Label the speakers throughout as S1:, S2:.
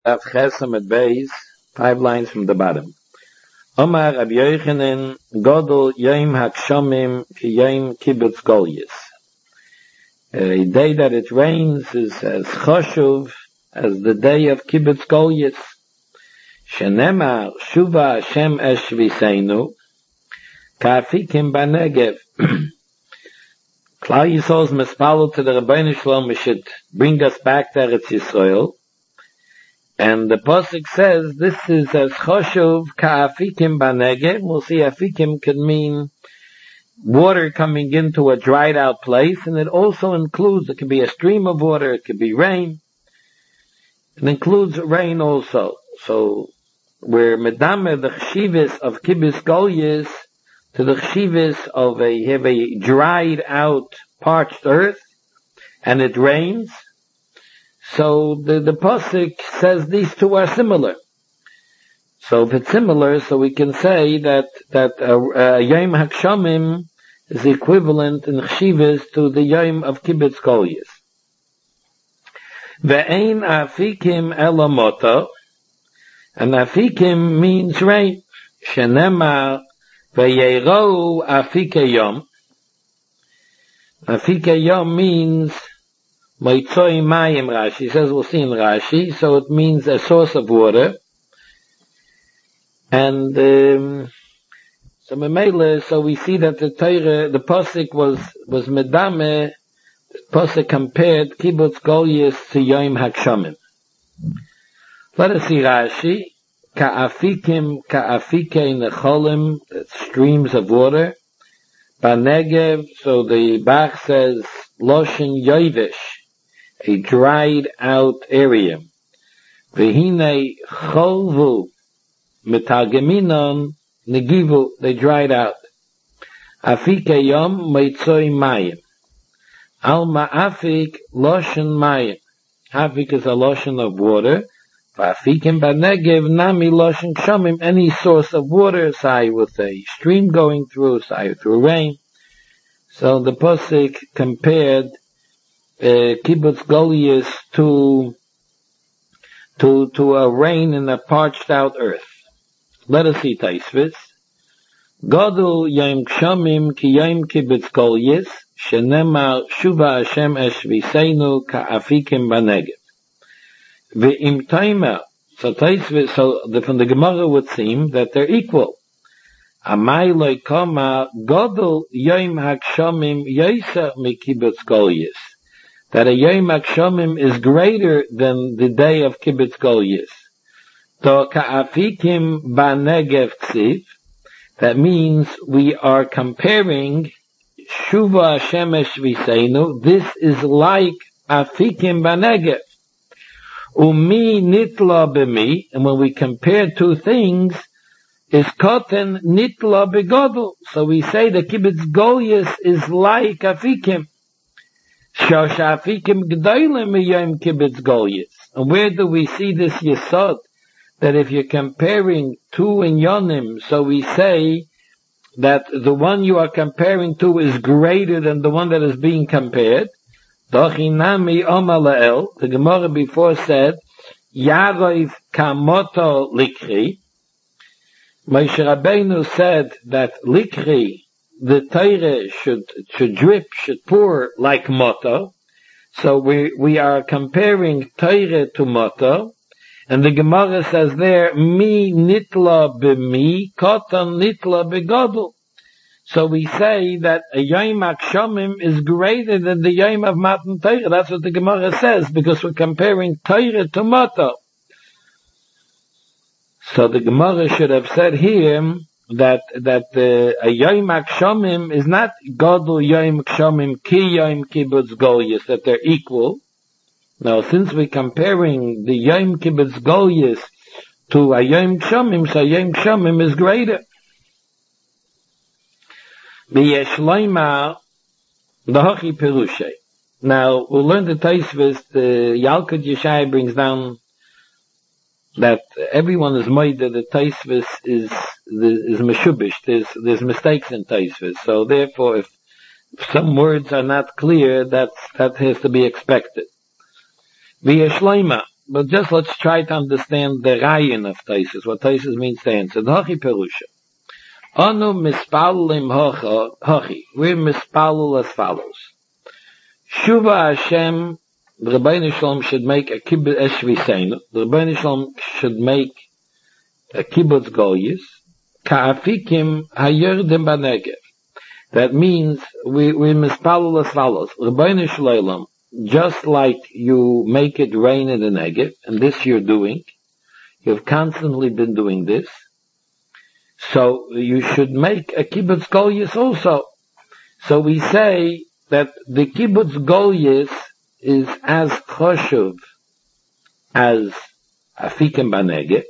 S1: Daf Chesam at Beis, 5 lines from the bottom. Omar Rabbi Yochanan Godol Yom HaGshomim Ki Yom Kibbutz Golyis. A day that it rains is as choshuv as the day of Kibbutz Golyis. Shenemar Shuva Hashem Esh Viseinu Ka'afikim Banegev. Klal Yisrael's mispalel to the Rebbeinu Shalom should bring us back to Eretz Yisrael. And the Pasuk says this is as choshuv ka'afikim banegev. We'll see afikim could mean water coming into a dried out place, and it also includes, it could be a stream of water, it could be rain. It includes rain also. So we're medame the chshivas of kibbutz golyis to the chshivas of a dried out parched earth, and it rains. So the Pasuk says these two are similar. So if it's similar, so we can say that Yom HaGshomim is equivalent in Chshivas to the Yom of Kibbutz Golyis. Ve'ein afikim elamoto, and afikim means rain. Shenemar ve'yerou afike yom. Afike yom means Moitzoi Mayim, Rashi says, we'll see in Rashi, so it means a source of water. And so we see that the Torah, the Pasuk was medame, the Pasuk compared Kibbutz Golyis to Yom HaGshomim. Let us see Rashi. Ka'afikim, ka'afikei necholim, streams of water. Banegev, so the Bach says, Loshen Yovish, a dried out area. Vehine cholvu mitageminon negivu, they dried out. Afike yom meitzoi mayim. Al ma'afik loshen mayim. Afik is a lotion of water. V'afikim banegev nami loshen shomim, any source of water, say with a stream going through, say through rain. So the Pasuk compared Kibbutz Golyis to a rain in a parched out earth. Let us see Taisvis. Godul Yom Gshomim Ki Yom Kibbutz Golyis Shenemar Shuva Hashem Esh Viseinu Ka'afikim Banegev. Ve'im Taima, so Taisvis, from the Gemara would seem that they're equal. Amai loy koma Godul Yom HaGshomim Yoser Mi Kibbutz Golyis, that a Yom HaGshomim is greater than the day of Kibbutz Golyis. To ka'afikim banegev ksiv, that means we are comparing Shuva Shemesh Viseinu, this is like afikim banegev. Umi nitla b'mi, and when we compare two things, is koten nitla begodel. So we say the Kibbutz Golyis is like afikim. Shoshafikim g'dolim miyom kibbutz golyis. And where do we see this yesod? That if you're comparing two inyonim, so we say that the one you are comparing to is greater than the one that is being compared. Dochinami omalael, the Gemara before said, Yaroiv kamoto likri. Moshe Rabbeinu said that likri, the Torah should drip, should pour like moto. So we are comparing Torah to moto. And the Gemara says there, mi nitla b'mi, kotan nitla b'godel. So we say that a Yom HaGshomim is greater than the Yom of Matan Torah. That's what the Gemara says, because we're comparing Torah to moto. So the Gemara should have said here, that a Yom HaGshomim is not Godul Yom HaGshomim Ki Yom Kibbutz Golyis, that they're equal. Now, since we're comparing the Yom Kibbutz Golyis to a Yom HaGshomim, so Yom HaGshomim is greater. V'yesh loymar l'hochi perushay. Now, we'll learn the Taisvis, the Yalkut Yeshai brings down that everyone is made that the Taisvis is meshubish. There's mistakes in Taisvis. So therefore, if some words are not clear, that has to be expected. V'yeshleima, but just let's try to understand the Rayin of Taisus, what Taisus means to answer. Hachi Perusha. Anu mispalulim hachi. We're mispalul as follows. Shuva Hashem, the Rebbeinu Shalom should make a kibbutz eshviseinu. The Rebbeinu Shalom should make a kibbutz goyis. Ka'afikim hayerdim banegev. That means we mispalul as follows. Rebbeinu Shalom, just like you make it rain in the Negev, and this you're doing, you've constantly been doing this, so you should make a kibbutz goyis also. So we say that the kibbutz goyis is as choshev as afikim banegev,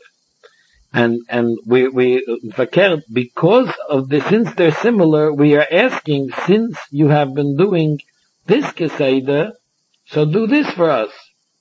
S1: and we verkehrt, because of this, since they're similar, we are asking, since you have been doing this keseder, so do this for us.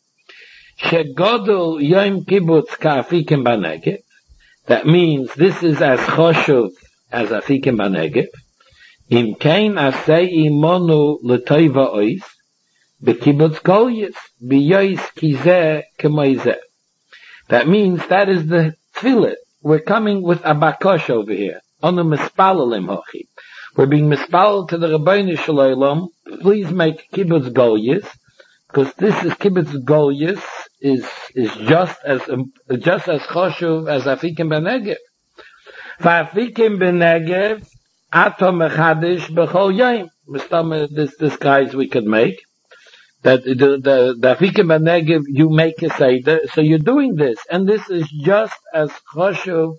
S1: Shegodol yom kibbutz ka'afikim banegev. That means this is as choshev as afikim banegev. Im kein asei imonu l'toiva ois bekibbutz goyis biyois kizeh kemoizeh. That means that is the tefillah. We're coming with a bakosh over here. Onu mispalalim hochi. We're being mispalal to the Rebbeinu Shalom. Please make kibbutz goyis, because this is kibbutz goyis is just as choshev as afikim benegev. V'afikim benegev ato mechadish b'chol yom. This guys we could make that the afikim benegev you make a seder, so you're doing this, and this is just as choshev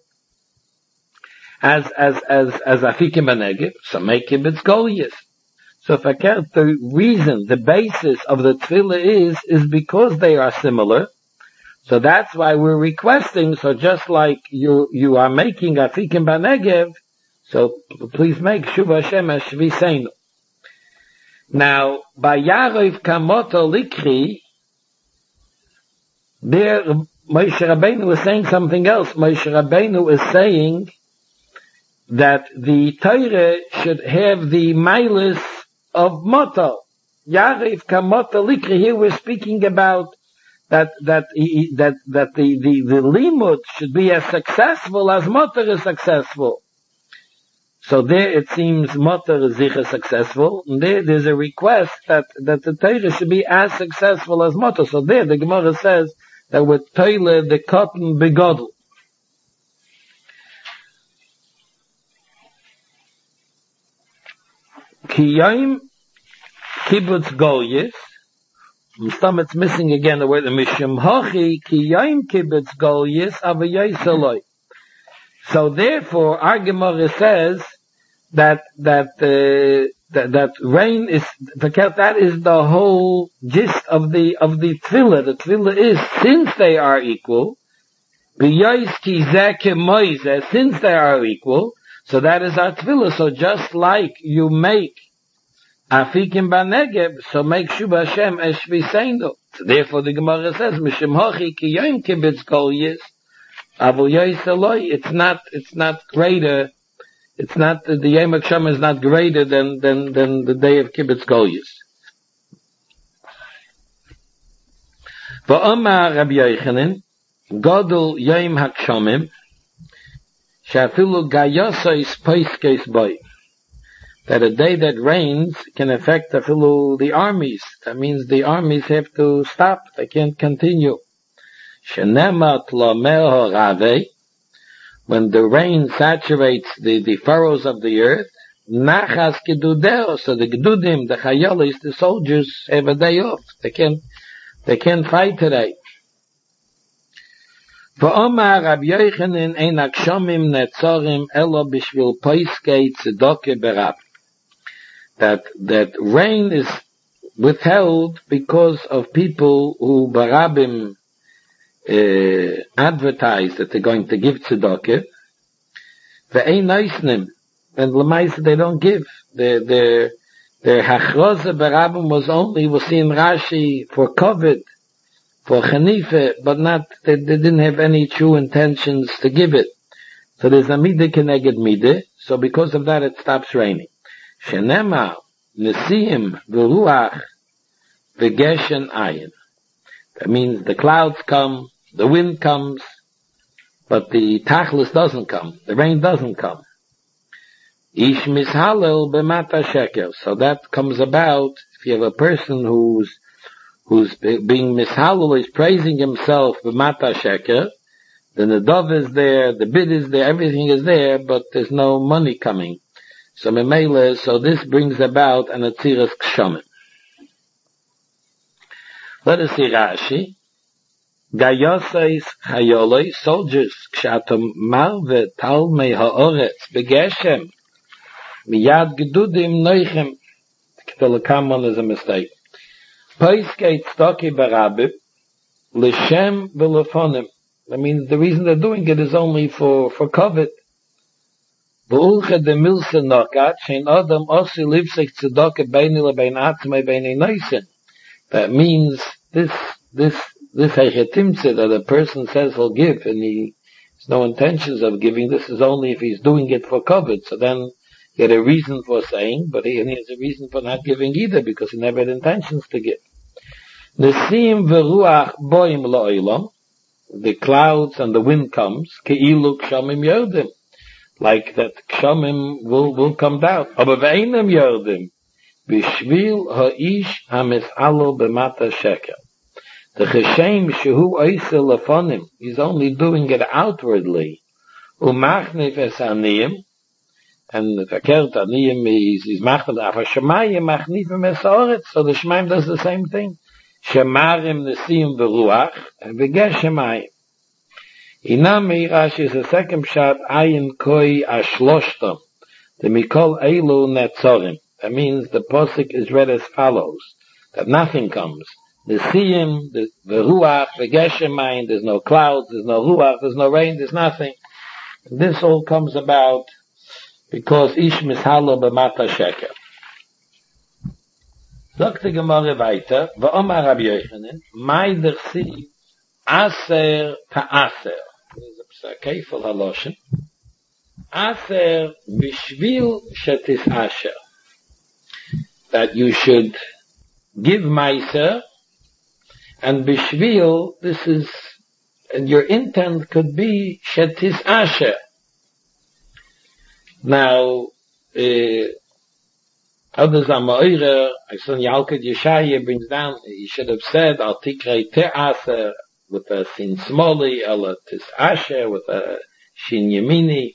S1: as afikim benegev. So make kibbutz goyis. So the reason, the basis of the tefillah is because they are similar. So that's why we're requesting, so just like you are making afikim banegev, so please make Shuva Hashem Eshviseinu. Now, by Yarov Kamoto Likri, there Moshe Rabbeinu was saying something else. Moshe Rabbeinu is saying that the Torah should have the milas of Moto. Yarif Kamoto Likri, here we're speaking about that the limud should be as successful as Motor is successful. So there it seems Motor is sicher successful, and there's a request that the Torah should be as successful as Motor. So there the Gemara says that with Torah the cotton begodel. Kiyayim kibbutz goyis. It's missing again the word mishum hachi kiyayim kibbutz goyis avayayisaloi. So therefore, our Gemara says that rain is that is the whole gist of the tefillah. The tefillah is, since they are equal, since they are equal. So that is our tefillah. So just like you make afikim banegev, so make Shuva Hashem Eshviseinu. So therefore the Gemara says, Mishim Hochi ki yom kibbutz goyis, avol yoyis. It's not greater. It's not, the Yom HaKshama is not greater than the day of kibbutz goyis. V'omar Rabbi Yochanan, Godol Yom HaKshamim, Shafilu Gayosos Poiskes Boy. That a day that rains can affect the armies. That means the armies have to stop. They can't continue. Shenemat Lomeho Rave. When the rain saturates the furrows of the earth, Nachas Gedudeo. So the Gedudim, the Chayolis, the soldiers have a day off. They can't fight today. V'omar Rabbi Yochanan ein hakshomim netzorim elo b'shvil poiskei tzedoke berab. That rain is withheld because of people who barabim advertise that they're going to give tzedakah. Ve'ein noisnim, and l'maisa they don't give. Their hachroza barabim was only, we'll see in Rashi, for COVID, for Chanife, but not, they didn't have any true intentions to give it. So there's a midah keneged midah, so because of that it stops raining. Shenema, Nesiim, V'ruach, V'geshen ayin. That means the clouds come, the wind comes, but the tachlis doesn't come, the rain doesn't come. Ish mishalel b'mata sheker. So that comes about if you have a person who's being mishalel, is praising himself b'mata sheker, then the dove is there, the bid is there, everything is there, but there's no money coming. So memele, so this brings about an atziras kshamim. Let us see Rashi. Gayosais chayoloi, soldiers, kshatom marve talmei ha'oretz begeshem, miyad gedudim noichem. The common is a mistake. Poiskeit stoki barabib, l'shem v'lefonim. That means the reason they're doing it is only for covet. V'ulche de milse nokat, shein adam osi livsek tzedoke beini lebein atzmei beini noisen. That means this hechetimtze that a person says he'll give, and he has no intentions of giving, this is only if he's doing it for covet. So then he had a reason for saying, but he has a reason for not giving either, because he never had intentions to give. Nesim v'ruach boim lo'olam, the clouds and the wind comes, ke'ilu kshamim yodim, like that kshamim will come down. Aber ve'einem yodim, b'shvil ha'ish ha'mis'alo b'mata sheker. The cheshem shehu oise lefonim, he's only doing it outwardly. Umachnif es aniyim, and the verkehrt aniyim is machnif, aber shemayim machnifim es ha'oretz, so the shemayim does the same thing. Shemarim nesim v'ruach, and v'geshemayim. Inami Rashi is the second shot, ayin koi ashloshtam, the mikol eilu netzorim. That means the posik is read as follows, that nothing comes. The siyim, the ruach, the geshemayim, there's no clouds, there's no ruach, there's no rain, there's nothing. And this all comes about because ish mishalo b'mata sheker. Dr. Gemara weiter, v'omar Rabbi Yochanan, mai dersi aser ta'aser. There's a keifel haloshen. Aser bishvil shetis asher. That you should give meiser, and bishvil, this is, and your intent could be shetis asher. Now, others are ma'ira, son Yalkut Yeshaya brings down, he should have said, al tikrei te'aser, with a sin smoli, al tis asher, with a shin yemini.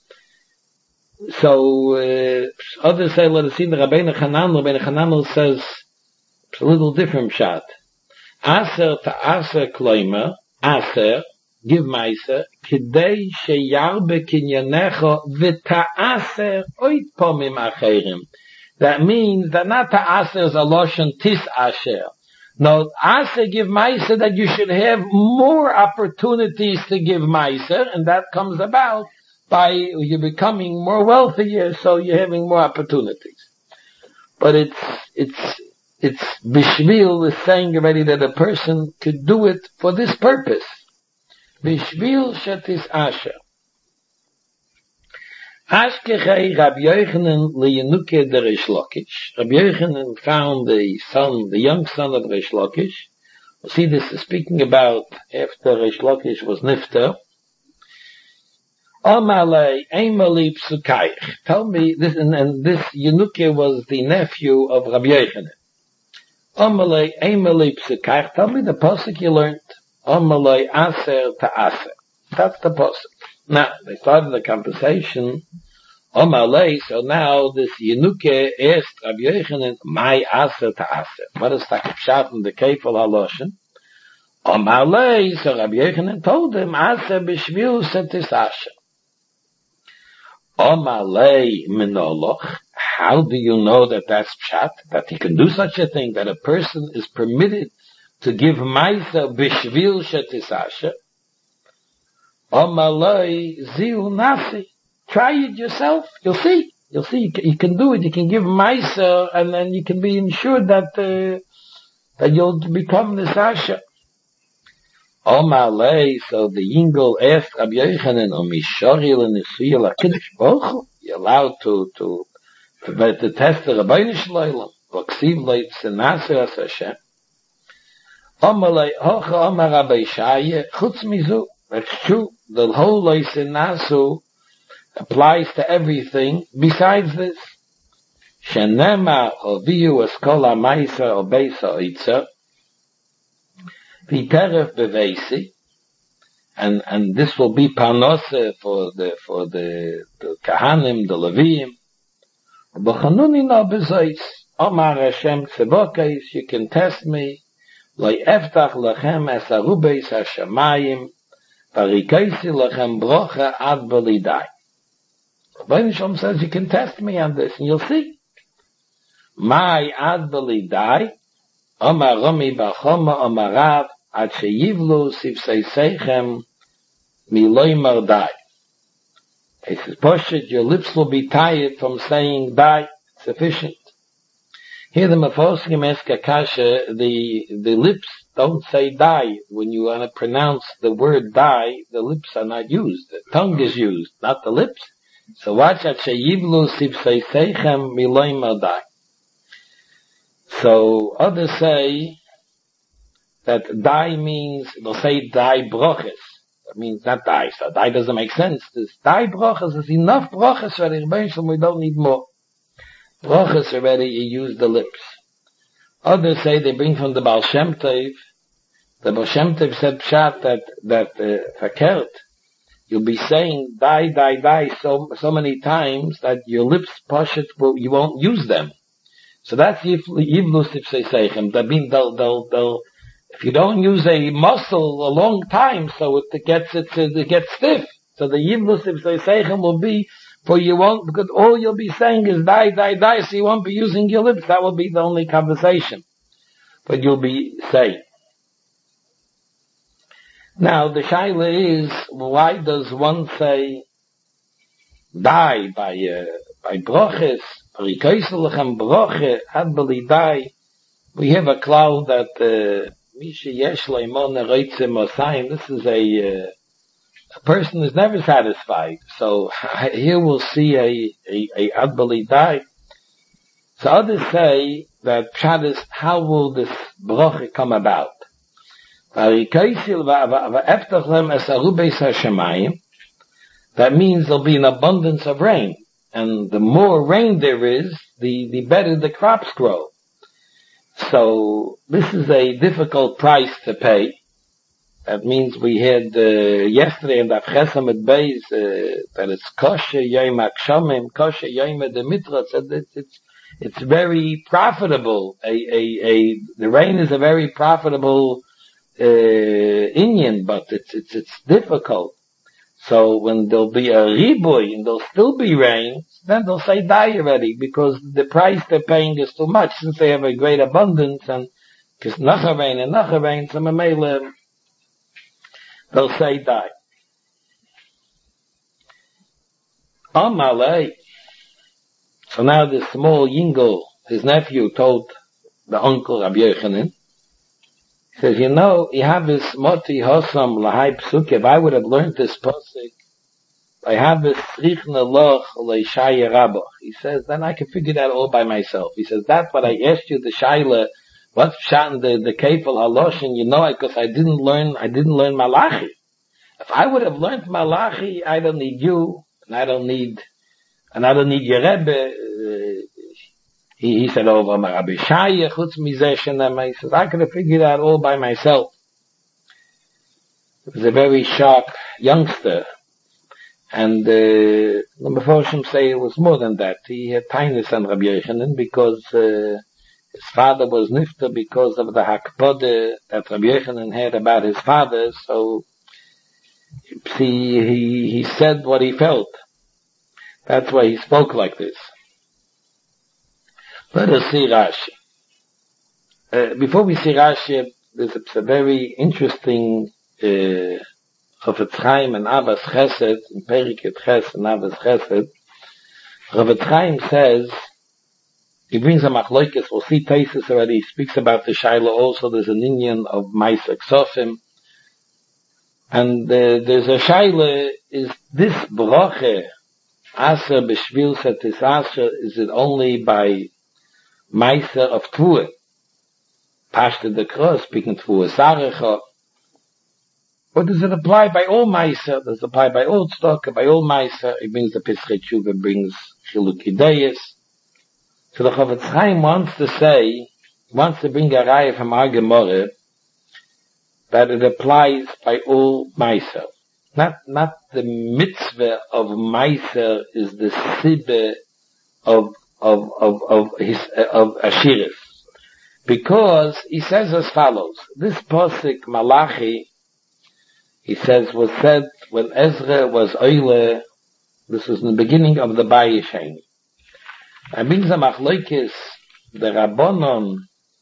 S1: So, others say, let us see the Rabbeinu Chananel says, it's a little different shot. Aser ta'aser kloimer, aser, give meiser, kidei sheyarbe kinyanecho v'ta'aser oit pomim acherim. That means that not ta'aser is a loshon tis asher. No, aser give meiser, that you should have more opportunities to give meiser, and that comes about by you becoming more wealthier, so you're having more opportunities. But it's Bishvil is saying already that a person could do it for this purpose. Bishvil shetis asher. Ashkechei Rabbi Yochanan leyenuke der Reish Lakish. Rabbi Yochanan found the young son of Reish Lakish. We'll see, this is speaking about after Reish Lakish was nifter. Amalei Emali Psukayich. Tell me this, and this Yenuke was the nephew of Rabbi Yochanan. Amalei Emali Psukayich. Tell me the pasuk you learned. Amalei Aser Ta'aser. That's the pasuk. Now they started the conversation. Amalei. So now this Yenuke asked Rabbi Yochanan, "My Aser Ta'aser." What is that pshat in the Keifel Haloshen? Amalei. So Rabbi Yochanan told him, "Aser b'shvil setis asher." Amalei minoloch. How do you know that that's pshat? That he can do such a thing, that a person is permitted to give ma'aser b'shvil shetis asher? Amalei ziu nasi. Try it yourself. You'll see. You can do it. You can give ma'aser, and then you can be ensured that you'll become this asher. Amalei, so the Yingol asked Rabbi Yochanan, Mishoril and Nisuyel HaKadosh Baruch Hu, you're allowed to test the Rabbeinu Shloilem, Vaksiv Leit Senaser As Hashem. Omalei hocha Omar Rabbi Shaya chutz mizu. That's true. The whole Leisin Nasu applies to everything besides this. Shenema Hoviyu Eskola Maisa Obeisa Oitza V'teref Bevesi, and this will be Parnose for the Kahanim, the Leviim. B'chanuni no bezois. Omar Hashem Tzebokais, you can test me. Lo eftach lechem es arubeis hashamayim, varikaisi lechem brocha ad belidai. Rabbeinu Shalom says you can test me on this, and you'll see. Mai ad belidai, Omar Romi b'choma Omar Rav, ad sheyivlu sivsei seichem miloi mardai. He says, Poshet, your lips will be tired from saying die, sufficient. Here the Mefosim ask Akasha, the lips don't say die. When you want to pronounce the word die, the lips are not used. The tongue is used, not the lips. So watch at sheyivlu sivsei seichem miloi mardai. So others say that die means, they'll say die broches. That means not die. So die doesn't make sense. This die broches is enough broches for the Rebbeinu, we don't need more. Broches already, you use the lips. Others say they bring from the Baal Shem Tov. The Baal Shem Tov said pshat that verkehrt. You'll be saying die so many times that your lips poshet, you won't use them. So that's yivlu sivsei seichem. That means they'll if you don't use a muscle a long time, so it gets stiff. So the yivlu sivsei seichem will be for you won't, because all you'll be saying is die, so you won't be using your lips. That will be the only conversation. But you'll be saying. Now the shaila is, why does one say die by broches? We have a cloud that this is a person is never satisfied. So here we'll see a adbali die. So others say that pshat is, how will this bracha come about? That means there'll be an abundance of rain. And the more rain there is, the better the crops grow. So this is a difficult price to pay. That means we had yesterday in the Chesam at Beis that it's kosher yom akshamim, kosher yom demitra. So it's very profitable. The rain is a very profitable inyan, but it's difficult. So when there'll be a riboy and there'll still be rain, then they'll say die already, because the price they're paying is too much, since they have a great abundance, and because nacha rain, so mamela, they'll say die. Amalei. So now this small Yingel, his nephew, told the uncle Rabbi Yochanan, he says, you know, you have this moti hosam lahai psuke. If I would have learned this pasuk, I have this srichna loch leishaya rabach. He says, then I can figure that all by myself. He says, that's what I asked you, the shaila, what's pshat the kefil haloshin, you know, because I didn't learn Malachi. If I would have learned Malachi, I don't need you, and I don't need your Rebbe. He said, oh, Rabbi Shaya, chutz mizeh shenema. He says, I could have figured out all by myself. He was a very sharp youngster. And, the Mefoshim say it was more than that. He had tinus on Rabbi Yochanan because, his father was nifter because of the hakpode that Rabbi Yochanan had about his father. So, he said what he felt. That's why he spoke like this. Let us see Rashi. Before we see Rashi, there's a very interesting Chofetz Chaim and Abbas Chesed, in Periket Ches and Abbas Chesed. Chofetz Chaim says, he brings a machloikes, we'll see Taisus already, he speaks about the Shaila also, there's an inyan of Maisa Ksofim. And there's a Shaila, is this Brache, Aser B'Shvil Setis Aser, is it only by Meiser of Tvua? Pashta the cross, speaking to Usarecha. Or does it apply by all Meiser? Does it apply by all Tzedakah, by all Meiser? It brings the Pischei Tshuva, brings Chilukei Deis. So the Chofetz Chaim wants to bring a raya from our Gemara that it applies by all Meiser. Not the mitzvah of Meiser is the sibbe of Ashiris. Because he says as follows, this Posik Malachi, he says, was said when Ezra was Oile, this was in the beginning of the Bayis Sheni. And brings a Machlokes, the Rabbanon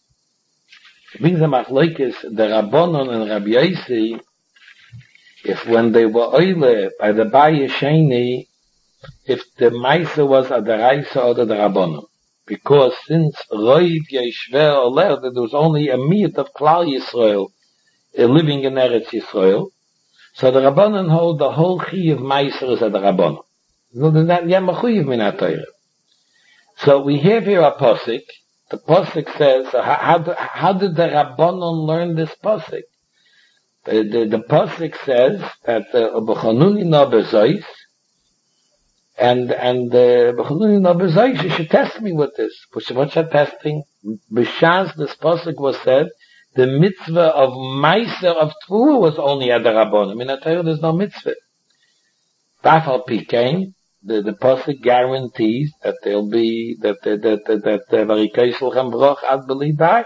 S1: and Rabbi Yossi, if when they were Oile by the Bayis Sheni, if the Maisa was a Deraisa or the Rabbanon. Because since Roiv Yeshver Oler, that there was only a Miyat of Klal Yisrael living in Eretz Yisrael, so the Rabbanon hold the whole Chi of Meiser is at the Rabbanon. So there's not yet Mechuyev min HaTorah. So we have here a Posik. The Posik says, how did the Rabbanon learn this Posik? The Posik says that B'chanuni no bezois, and B'chanuni no bezois, you should test me with this. What's that testing? B'shas this Posik was said, the mitzvah of Meiser of Tvua was only at the Rabbanim. In HaTorah there's no mitzvah. Tafal Pikein, the Pasuk guarantees that there'll be, that Varikeisel Chem Broch Ad Beli Die.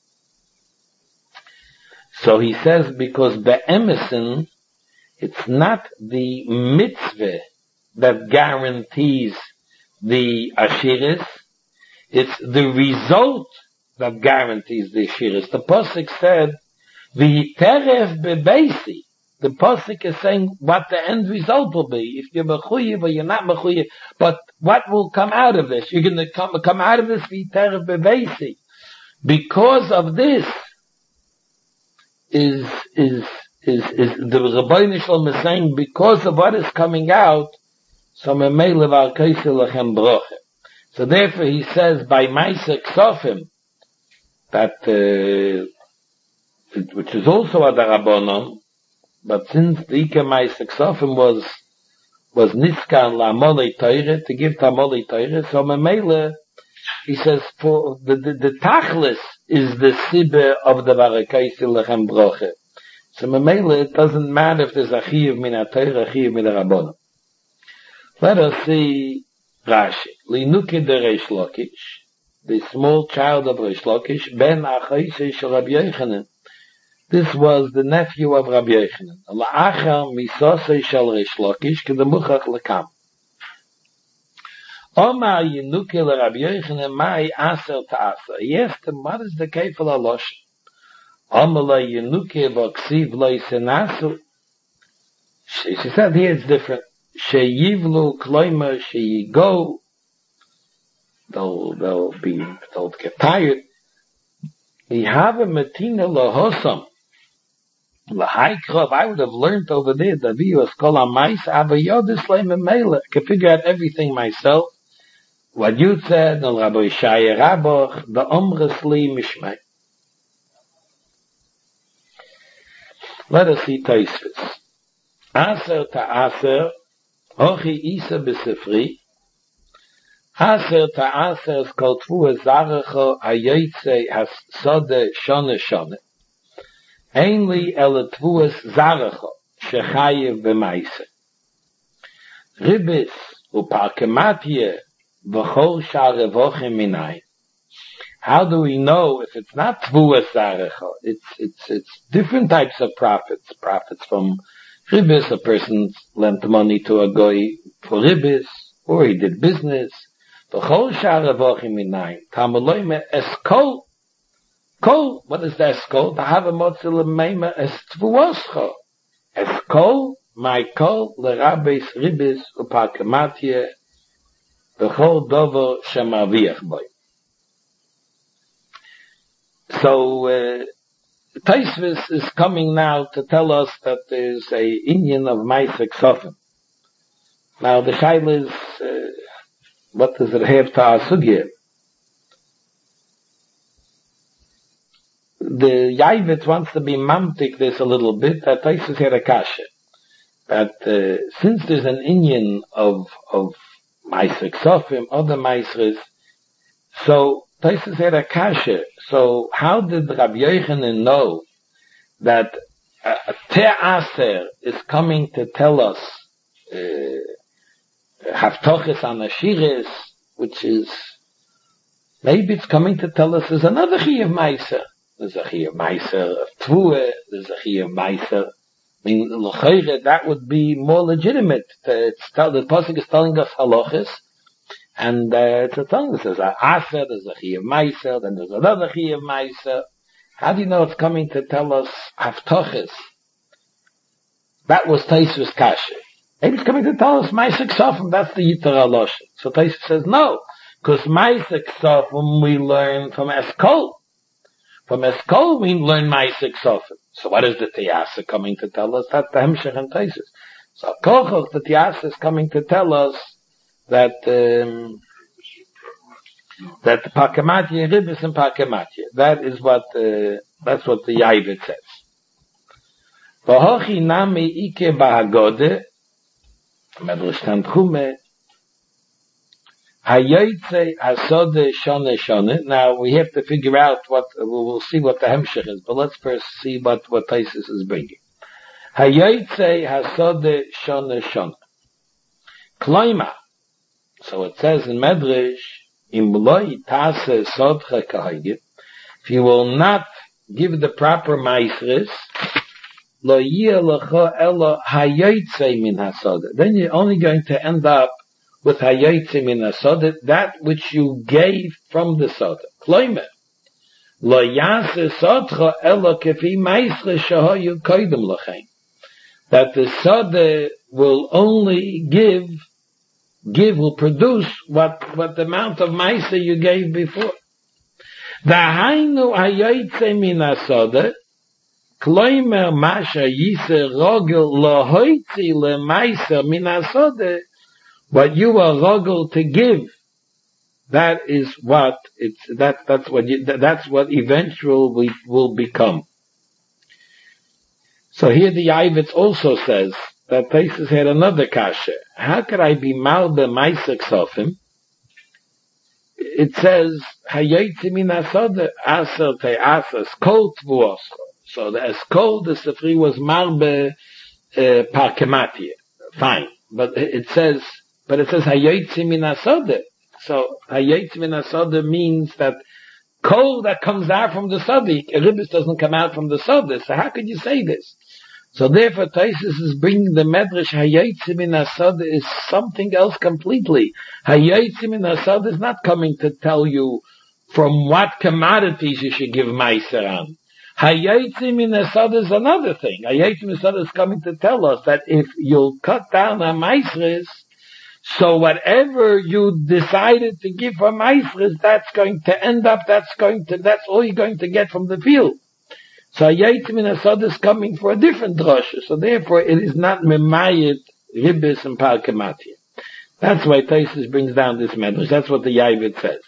S1: So he says, because Be'emerson, it's not the mitzvah that guarantees the Ashiris, it's the result that guarantees the Ashiris. The Pasuk said, V'yiteref bebeisi. The Pasuk is saying what the end result will be. If you're mechuyev or you're not mechuyev. But what will come out of this? You're going to come out of this v'yiteref bebeisi. Because of this is the Rabbeinu Shalom is saying, because of what is coming out, so memeilev al kaisel lachem broche. So therefore he says, by Ma'aser Ksofim, that which is also a Darabonon, but since the Ike Ma'aser Ksofim was Niskan la Amolei Teire, to give to Amolei Teire, so Memele, he says, for the Tachlis is the Sibbe of the Varakaisi Lechem Broche. So Memele, it doesn't matter if there's a Chiyuv min HaTeire, a Chiyuv min HaRabbonon. Let us see Rashi. Linuke de Reish Lakish, the small child of Reish Lakish, ben Achaise shel Rabbi Yochanan. This was the nephew of Rabbi Yochanan. La'achar misosei shel Reish Lakish kedemuchach lekam. Omar Yenuke le Rabbi Yochanan mai aser ta'asa. He asked him, what is the kefil halosh? Omar le Yenuke v'ksiv lo senasu. She said here it's different. Sheyivlu kloima sheyigo. They'll get tired. He have a metina lahosam. Lahaikrov, I would have learned over there that we was called a mice, abayodis leimemela. I could figure out everything myself. What you said, and Rabbi Shaya Raboch, the omres li mishmei. Let us see Tosfos. Aser ta'aser, hochi isa b'sefri, Aser ta'aser is called Tvua Zarecho Hayotzei Hasode Shone Shone. Ainli ele Tvuas Zarecho Shechayev B'maise. Ribis u'parkematye v'chol sha'revochim minay. How do we know if it's not Tvuas Zarecho? It's different types of profits. Profits from Ribis, a person lent money to a goy for Ribis, or he did business. V'chol sha'revochim minay. Tamuloyme eskol. Kol, what is the eskol? To have a motzil meima es tvuoscho. Eskol, my kol, lerabes ribis u'parkematye v'chol dovo shemaviach boy. So, Tosfos is coming now to tell us that there's a inyan of Ma'aser Ksofim. Now the shaila is, what does it have to our sugya? the Yavitz wants to be mamtik this a little bit, that Taisus had a kasha. That since there's an inyan of Meiser Ksofim, other Meisers, so Taisus had a kasha. So how did Rabbi Yochanan know that Te'aser is coming to tell us Haftoches Anashiris, which is, maybe it's coming to tell us there's another Chiyuv Meiser. There's a Chiyuv Meiser of Tvua, there's a Chiyuv Meiser. I mean, l'chayre, that would be more legitimate. The Pasuk is telling us halachas, and it's telling us there's a Aser, there's a Chiyuv Meiser, then there's another Chiyuv Meiser. How do you know it's coming to tell us Haftoches? That was Taisus Kasha. Maybe it's coming to tell us Meiser Ksofim, that's the Yitar Alosh. So Taisus says no, because Meiser Ksofim we learn from Eskol. From Eskol we learn Meiser Ksofim. So what is the Tiyasa coming to tell us? That's the Hemshech and Taisus. So Kochoch, the Tiyasa is coming to tell us that the Pakamatya, Ribis and Pakamatya. That is what, that's what the Yavit says. V'hochi nami ike bahagode, Medrash Tanchume, Hayoytze asode shone shone. Now we have to figure out we'll see what the Hemshech is, but let's first see what Taisus is bringing. Hayoytze hasode shone shone. Kloima. So it says in Medrash, Im loy tase sodcha kahayit, if you will not give the proper maisris, lo yeh lecha elo hayoytze min hasode. Then you're only going to end up with hayoytze min hasode, that which you gave from the soda. Kloime. Lo yase sodcha elo kefi maisris shahoyu koidem lechein. That the soda will only will produce what the amount of maisa you gave before. Dahainu hayoytze min hasoda, kloimer masha yise rogel lohoitzi le maisa min hasoda, what you are rogel to give, that is what that's what eventually will become. So here the Yavitz also says that Taisus had another kasha. How could I be malbe meiser ksofim? It says hayoytze min hasoda aser te'asa skol tvuos. So the eskol the sefri was malbe parkematia. Fine, but it says hayoytze min hasoda. So hayoytze min hasoda means that kol that comes out from the soda, a ribis doesn't come out from the soda. So how could you say this? So therefore, Taisus is bringing the Medrash Hayoytze min hasoda is something else completely. Hayoytze min hasoda is not coming to tell you from what commodities you should give meiser on. Hayoytze min hasoda is another thing. Hayoytze min hasoda is coming to tell us that if you'll cut down on meiseres, so whatever you decided to give for meiseres, that's going to end up, that's all you're going to get from the field. So hayoytze min hasoda is coming for a different drosha. So therefore it is not memayit ribis and parkematia. That's why Taisus brings down this medrash. That's what the Yavit says.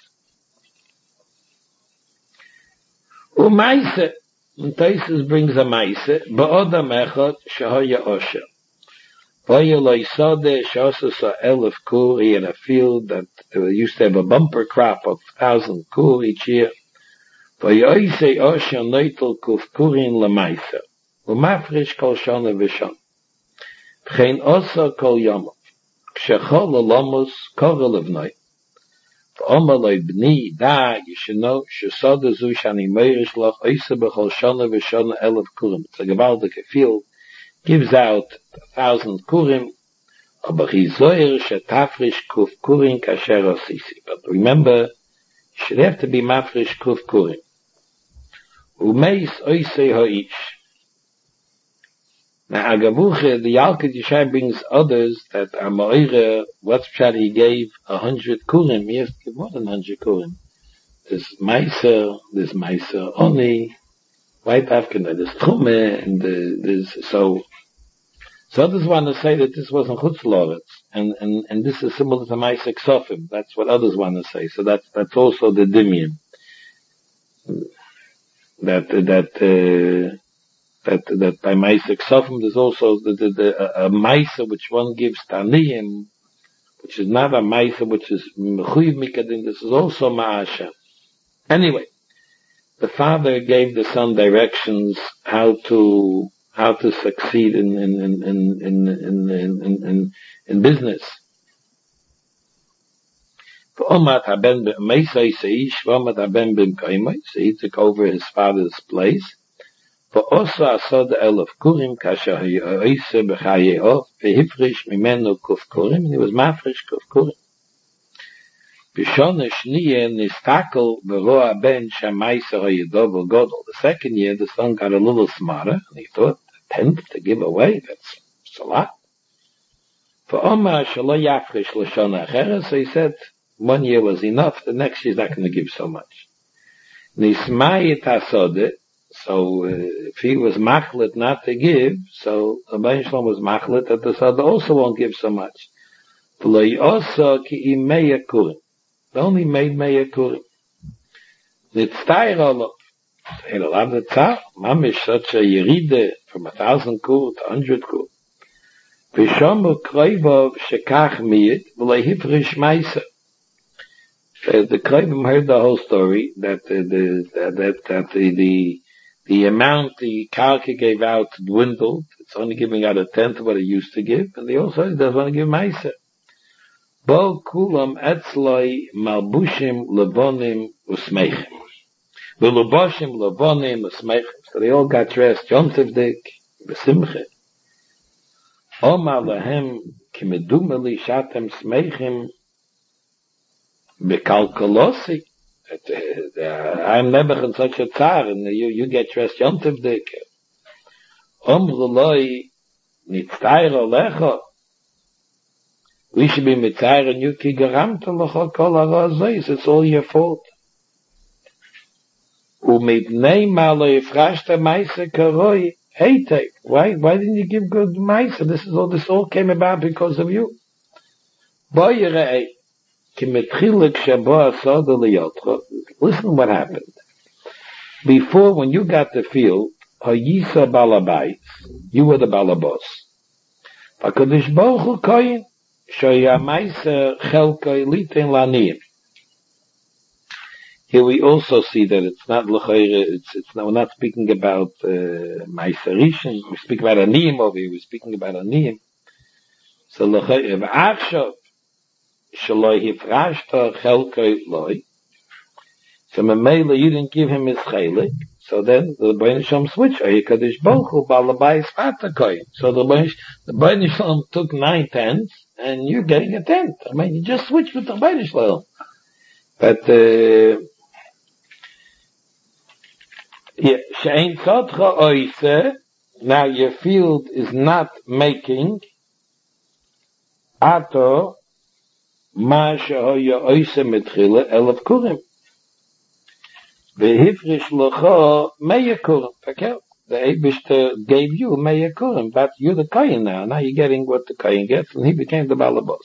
S1: Umaise, and Taisus brings a maise, ba'odam echot shehoya osher. Voya lo yisode shehosa so 1,000 kur in a field that used to have a bumper crop of 1,000 kur each year. Voyoise osher noitel kuf kurin lemaisa. Umafrish kol shona v'shon. V'chein osa kol yomov. Kshechol olomus korel evnoi. V'omer lo bni da yisheno shesoda zu shani meirish loch oise b'chol shona v'shona 1,000 kurim. It's a gewaldige field. Gives out 1,000 kurim. Aber chizoyer shetafrish kuf kurin kasher osisi. But remember, you should have to be mafrish kuf kurim. Umeis oisei ha'ish. Now, Agavuche, the Yalkut Yishai brings others that are ma'ire, what's pshat he gave 100 kurim. He has to give more than 100 kurim. There's meiser, oni, white afkana, there's trume, and there's, so others want to say that this wasn't chutzlaretz, and this is similar to meiser ksofim. That's what others want to say. So that's also the dimyan. that by Maisa Ksofim there's also a Maisa which one gives Taniyim, which is not a Maisa which is Mechuyev Mikadin, this is also Ma'asha. Anyway, the father gave the son directions how to succeed in business. So he took over his father's place. ועושה הסוד 1000 קורים כאשר היה עושה בחייהו והפריש ממנו קוף קורים, and he was מפריש קוף קורים. בשנה שנייה נסתכל ורואה בן שהמייסר היה דובר גודל. The second year the son got a little smarter and he thought, a tenth to give away, that's a lot. ואומר שלא יפריש לשנה אחרת, so he said 1 year was enough, the next year is not going to give so much. נסמאי את הסודה, so if he was machlet not to give, so Rabbi Shalom was machlet that the Sada also won't give so much. They only made meya kurim. Nitztayr he had a lot of tzar. Mamish such a yeride from 1,000 kur to 100 kur. Vishomu kroivov shekach miyit v'lei hifrish meisa. The Kroivim heard the whole story that the amount the Karka gave out dwindled. It's only giving out a tenth of what it used to give, and they also doesn't want to give Maisa. Bo kulam etzloi malbushim levonim usmeichim. V'levoshim levonim usmeichim. So they all got dressed yomtivdik v'simche. Omar lahem kimedumeli shatem smeichim bekalkolosi. I'm never in such a tzar, and you get dressed yomtivdik. Omruloi nitztayr olecha. We should be mitzayr and you ki garamta lecha kol harazois. It's all your fault. Umidnei malo yifrashta maisa karoi heitei. Why didn't you give good maisa? This all came about because of you. Boyerei. Listen what happened. Before, when you got the field, Hayisa balabais, you were the balabos. V'kadosh Baruch Hu koyin, shoyamaisa chelkoi litin laniyim. Here we also see that it's not l'chayre, we're not speaking about maisarishin, we speak about aniyim over here, we're speaking about aniyim. So l'chayre, v'achshav, Shaloi hifrashta chelkoi loi. So Mamela, you didn't give him his chelik. So then the Rebbeinu Shalom switched. Kadosh Baruch Hu balabayis fatakoi. So the Rebbeinu Shalom took 9/10, and you're getting a 10th. I mean, you just switched with the Rebbeinu Shalom. But she'ein tzotcha oise. Now your field is not making ato. Ma shehoya oise mitchila 1000 kurim. V'hifrish lecha meya kurim. The Eibishter gave you meya kurim, but you're the kohen now. Now you're getting what the kohen gets, and he became the balabos.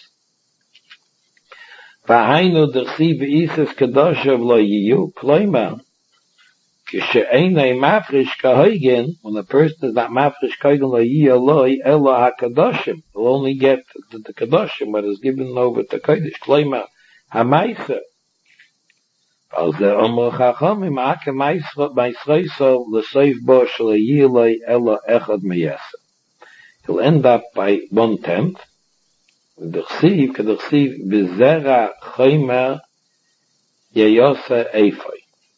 S1: V'hainu d'chsi v'isis kadoshav lo yiyu kloima. Kishe'enei mafrish kahoigen, when a person is not mafrish kahoigen lo yiyu loi elo hakadoshim, will only get the kadoshim, what is given over to kodesh. Kloima ha'maisa. Al ze omer chachamim ake maisreiso l'seif bo shel yiyu loi elo echad meyasa. He'll end up by 1/10. D'chsiv v'zera choymer yeyosa eifoi.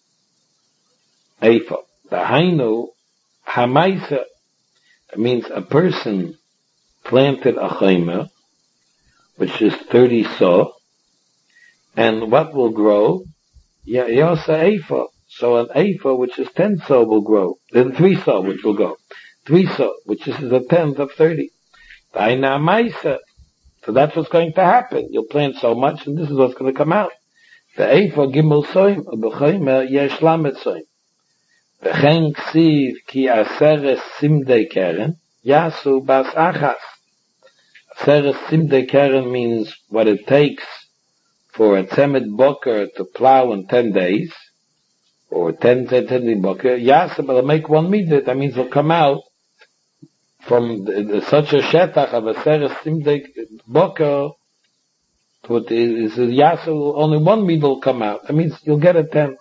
S1: Eifa. The Hainu Hamaisa means a person planted a chaymer, which is 30 saw, and what will grow? Yosa Eifa. So an Eifa, which is 10 saw, will grow. Then 3 saw, which will go. 3 saw, which is a 10th of 30. The Hainu Hamaisa. So that's what's going to happen. You'll plant so much, and this is what's going to come out. The Eifa Gimel Soim, B'chaymer Yesh Lamed Soim. V'chein ksiv ki aseres simdei keren yasu bas achas. Aseres simdei keren means what it takes for a tzemet boker to plow in 10 days. or 10 boker, yes, but I'll make 1 meter, that means it'll come out from such a shetach of a seres simdek boker, but is yes, only 1 meter will come out. That means you'll get a 10th.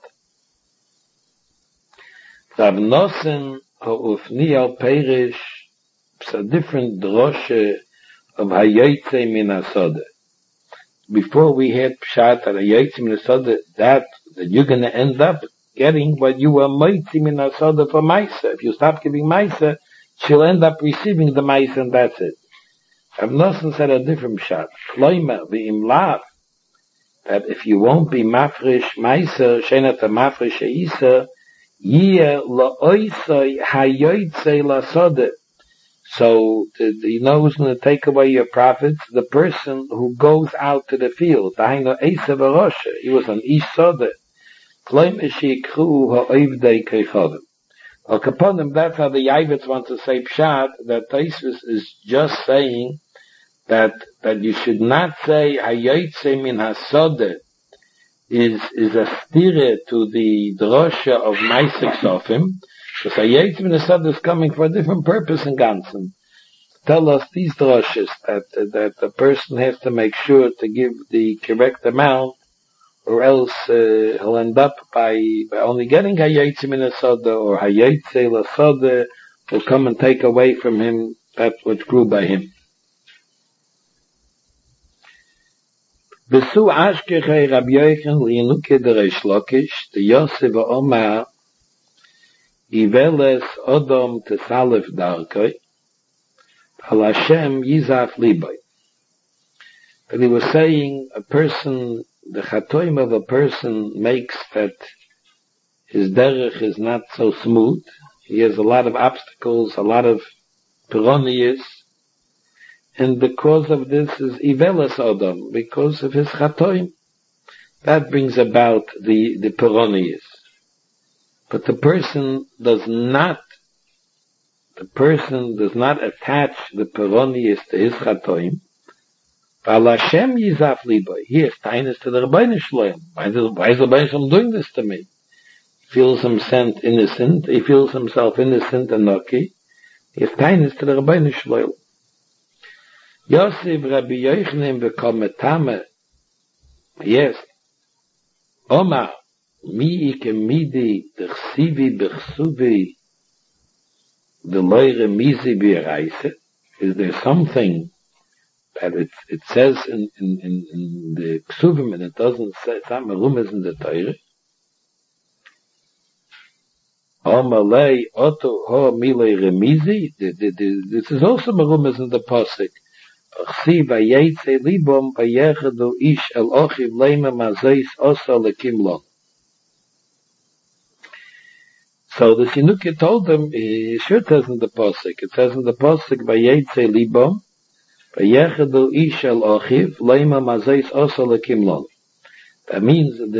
S1: Rav Nosson ha'ufni al perish, it's a different droshe of hayotze min hasoda. Before we had pshat at hayotze min hasoda, that you're going to end up getting what you were moitzi min hasoda for Maisa. If you stop giving Maisa, she'll end up receiving the Maisa and that's it. Rav Nosson said a different pshat. Kloimer v'im lav, that if you won't be mafresh Maisa, shenat mafresh Isa, yeh la'oisoi hayotze lasoda. So, you know who's going to take away your profits? The person who goes out to the field. He was an ish soda. Al Kaponim, that's how the Yavitz want to say pshat, that Taisus is just saying that you should not say hayotze min hasoda is a stire to the drosha of Maisik Sofim, because hayotze min hasoda is coming for a different purpose in Gansen. Tell us these droshes that the person has to make sure to give the correct amount, or else he'll end up by only getting hayotze min hasoda, or hayotze lasoda will come and take away from him that which grew by him. Besu ashkechei Rabbi Yochanan li'enuke dereish Lakish, the Yosef v'Omar, Iveles Odom Tesalef Darkoi, Al Hashem Yizaf Liboy. But he was saying a person, the chatoim of a person makes that his derech is not so smooth. He has a lot of obstacles, a lot of pironias, and the cause of this is Iveles Odom, because of his chatoim. That brings about the pironias. But the person does not attach the peronius to his chatoim. Al Hashem Yizaf Liboy. He has tainus to the Rabbeinu Shloim. Why is the Rabbeinu Shloim doing this to me? He feels himself innocent. He feels himself innocent and noki. He has tainus to the Rabbeinu Shloim. Yosef Rabbi Yochanan v'kometame. Yes. Omar. Mi ikemidi d'chsivi b'chsuvi d'loire mizi b'yaraise. Is there something that it says in the ksuvim and it doesn't say, it's not merumas in the Torah? Omalei oto ho milei remizi. This is also merumas in the pasuk. Achsi vayetze libom vayechedu ish el ochiv leima mazeis osa lekim lon. So the Sinuki told him, it sure says in the Pasuk. It says in the Pasuk, Vayetze libom, Vayechedu ish el ochiv, leima mazeis osa lekim lon. That means the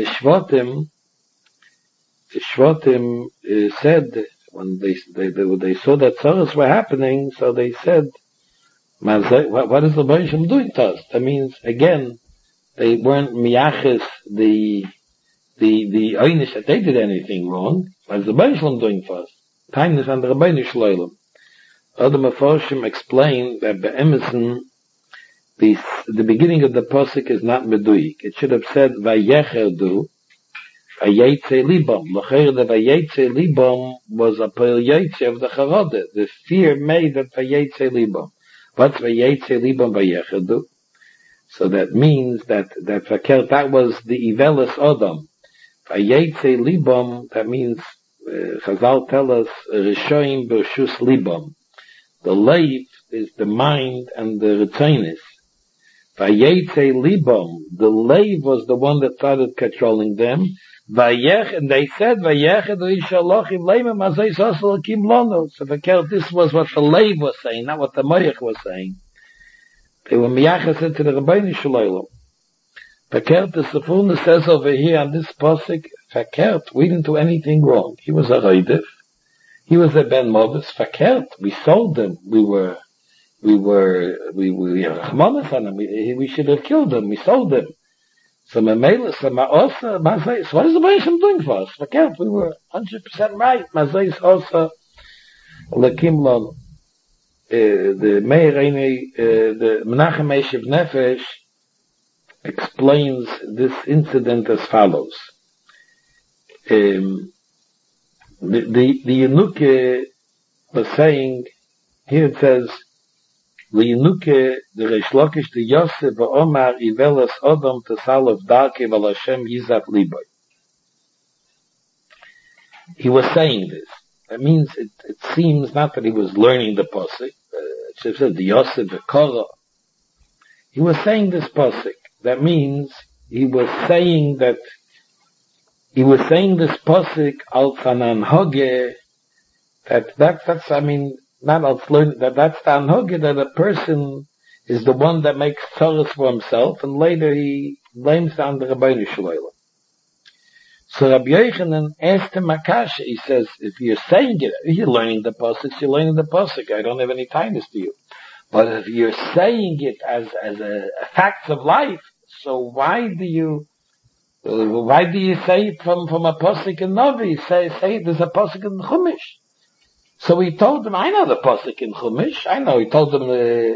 S1: Shvatim said, when they saw that sorrows were happening, so they said, what is the Baruch doing to us? That means, again, they weren't miyaches the einish that they did anything wrong. What is the Baruch doing for us? Time is under Rabbeinu Shloim. Other Mefarshim explained that by Emerson, the beginning of the pasuk is not meduyik. It should have said Vayechedu, Vayetze libam. L'cheir the Vayetze libam was a peil yetze of the Charode. The fear made that Vayetze libam. What's Vayetze libam Vayechedu? So that means that was the Iveles Odom. Vayetze libam, that means, Chazal tell us, Rishoim Bershus libam. The leiv is the mind and the retainis. Vayetze libam, the leiv was the one that started controlling them. And they said, Vayeched Ishalochim leima mazeis osel akim lono. So this was what the leiv was saying, not what the moyach was saying. They were miyachas into the Rabbeinu Shloim. Verkehrt, the Sefuna says over here on this pasuk, verkehrt, we didn't do anything wrong. He was a Roidif. He was a Ben Movis. Verkehrt, we sold him. We were Rachmanis on him. We should have killed him. We sold him. So what is the Beishim doing for us? We were 100% right. Mazayis also, Lakim Lon, the the Menachem Eshev Nefesh explains this incident as follows. The Yenuke was saying, here it says, the Yenuke, the Reish Lakish, the Yosef, Omar, Ivelas, Odom, Tesal of Darke, Val Hashem, Yizat Liboy. He was saying this. That means it seems not that he was learning the Pasuk. It says the Yosef, the Korah. He was saying this Pasuk. That means he was saying this Pasuk al Tanan Hoge, that's I mean, not als learn, that's the Anhoge that a person is the one that makes tzoros for himself, and later he blames on the Rabbeinu Shalom. So Rabbi Yochanan asked him Akasha, he says, if you're saying it, if you're learning the Pasuk, you're learning the Pasuk, I don't have any tightness to you. But if you're saying it as a facts of life, so why do you say it from a Pasuk in Novi? Say there's a Pasuk in Chumash. So he told him, I know the Pasuk in Chumash. I know. He told him,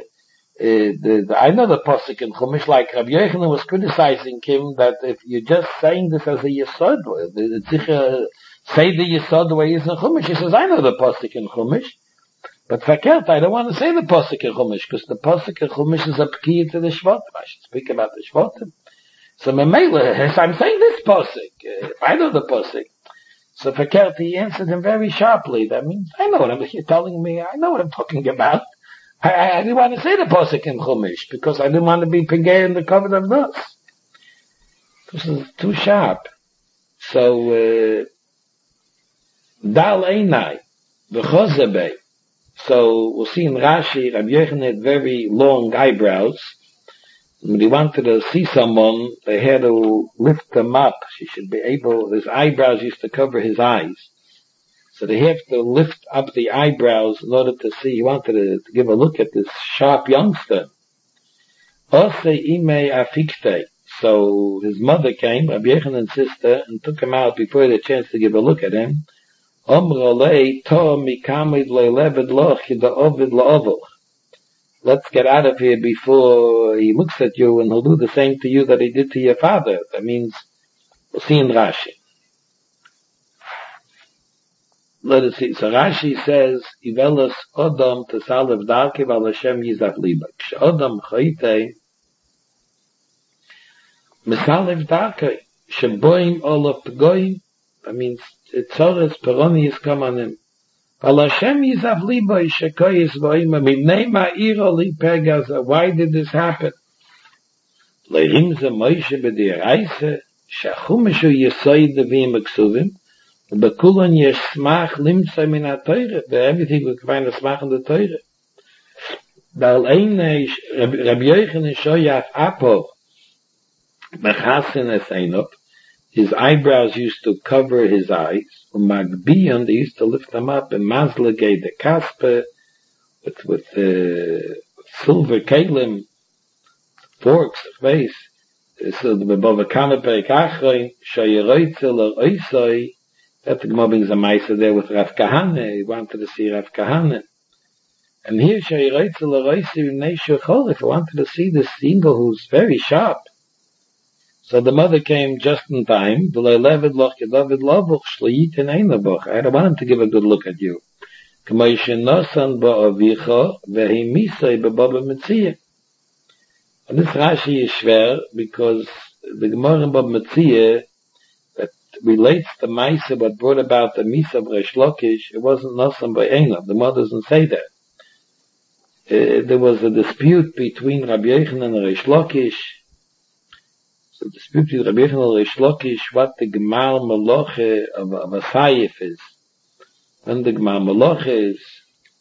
S1: I know the Pasuk in Chumash, like Rabbi Yochanan was criticizing him that if you're just saying this as a Yesod, say the Yesod the way it is in Chumash. He says, I know the Pasuk in Chumash. But verkehrt, I don't want to say the Pasuk in Chumash, because the Pasuk in Chumash is a p'kiyah to the Shvatim. I should speak about the Shvatim. So Memele, I'm saying this Pasuk. I know the Pasuk. So verkehrt, he answered him very sharply. That means, I know what you're telling me. I know what I'm talking about. I didn't want to say the Pasuk in Chumash, because I didn't want to be pegay in the covenant of Nus. This is too sharp. So, Dal Einai, V'chozebei. So we'll see in Rashi, Rabbi Yochanan had very long eyebrows. When he wanted to see someone, they had to lift them up. She should be able, his eyebrows used to cover his eyes. So they have to lift up the eyebrows in order to see. He wanted to give a look at this sharp youngster. Ose ime afikte. So his mother came, Rabbi Yochanan's sister, and took him out before he had a chance to give a look at him. Let's get out of here before he looks at you and he'll do the same to you that he did to your father. That means, we'll see in Rashi. Let us see. So Rashi says, Ivelas Odom Tesalev Darke Val Hashem Yizach Libak. Odom Chayte Mesalev Darke Sheboim Olav Pgoim. That means Tzoros Peroni is come on him. Val Hashem Yizach Libak Shekoyis Voim Mimnei Ma'iro Li Pegaza. Why did this happen? Le'imze Moshe B'dir Reise Shachumishu Yesoid Devim Aksuvim. Bekulan yesh smach limtzay min ha-teire. Everything we find a smach in the teire. Dal eine Rabbi Yochanan shoyaf apo mechasen es einop. His eyebrows used to cover his eyes. Magbiyan, they used to lift them up. And mazlagay the kaspe with silver kalim, forks, face. So the bava kanape kachrein shoyeroitzel oisoi. That the Gemara brings a Maisa there with Rav Kahane. He wanted to see Rav Kahane. And here, if he wanted to see this eagle who's very sharp. So the mother came just in time. I don't want him to give a good look at you. And this Rashi is schwer, because the Gemara in Bab Metzia relates the Maisa, what brought about the Misa of Reish Lakish. It wasn't Nosam by Einav. The mother doesn't say that. There was a dispute between Rabbi Yochanan and Reish Lakish. So the dispute between Rabbi Yochanan and Reish Lakish, what the Gemar Maloche of a Sayif is. When the Gemar Maloche is,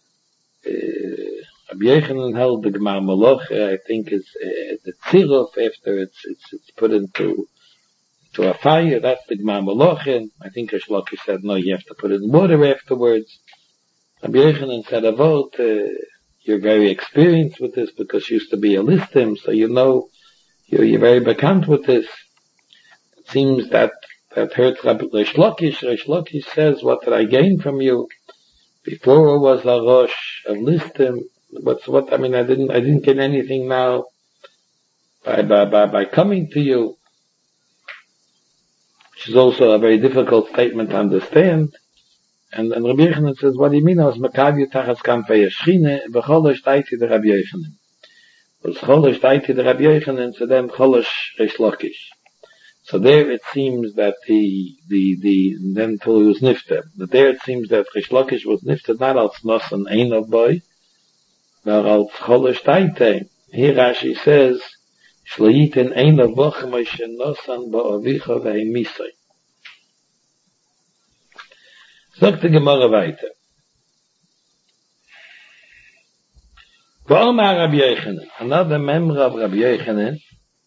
S1: Rabbi Yochanan held the Gemar Maloche, I think it's the Tziruf after it's put into a fire. That's the Gemar Malochin. I think Reish Lakish said, no, you have to put it in water afterwards. Rabbi Yochanan said, Avot, you're very experienced with this because you used to be a listim, so you know, you're very bekant with this. seems that hurt Rabbi Reish Lakish. Reish Lakish says, what did I gain from you? Before it was a Rosh, a listim. I didn't get anything now by coming to you. Which is also a very difficult statement to understand. And Rabbi Yochanan says, what do you mean? I was Makavi Tachas Kampei Yeshchine, V'cholosh Taiti the Rabbi Yochanan. Was Cholosh Taiti the Rabbi Yochanan, so then Cholosh Reish Lakish. So there it seems that then till he was nifted. But there it seems that Reish Lakish was nifted not als Nosan Einav boy, but als Cholosh Taiti. Here Rashi says, Shloiten Einav Vochem Oishen Nosan Ba'avicha V'hemisai. Sagt die Gemara weiter. V'omar Rabbi Yochanan, another member of Rabbi Yochanan,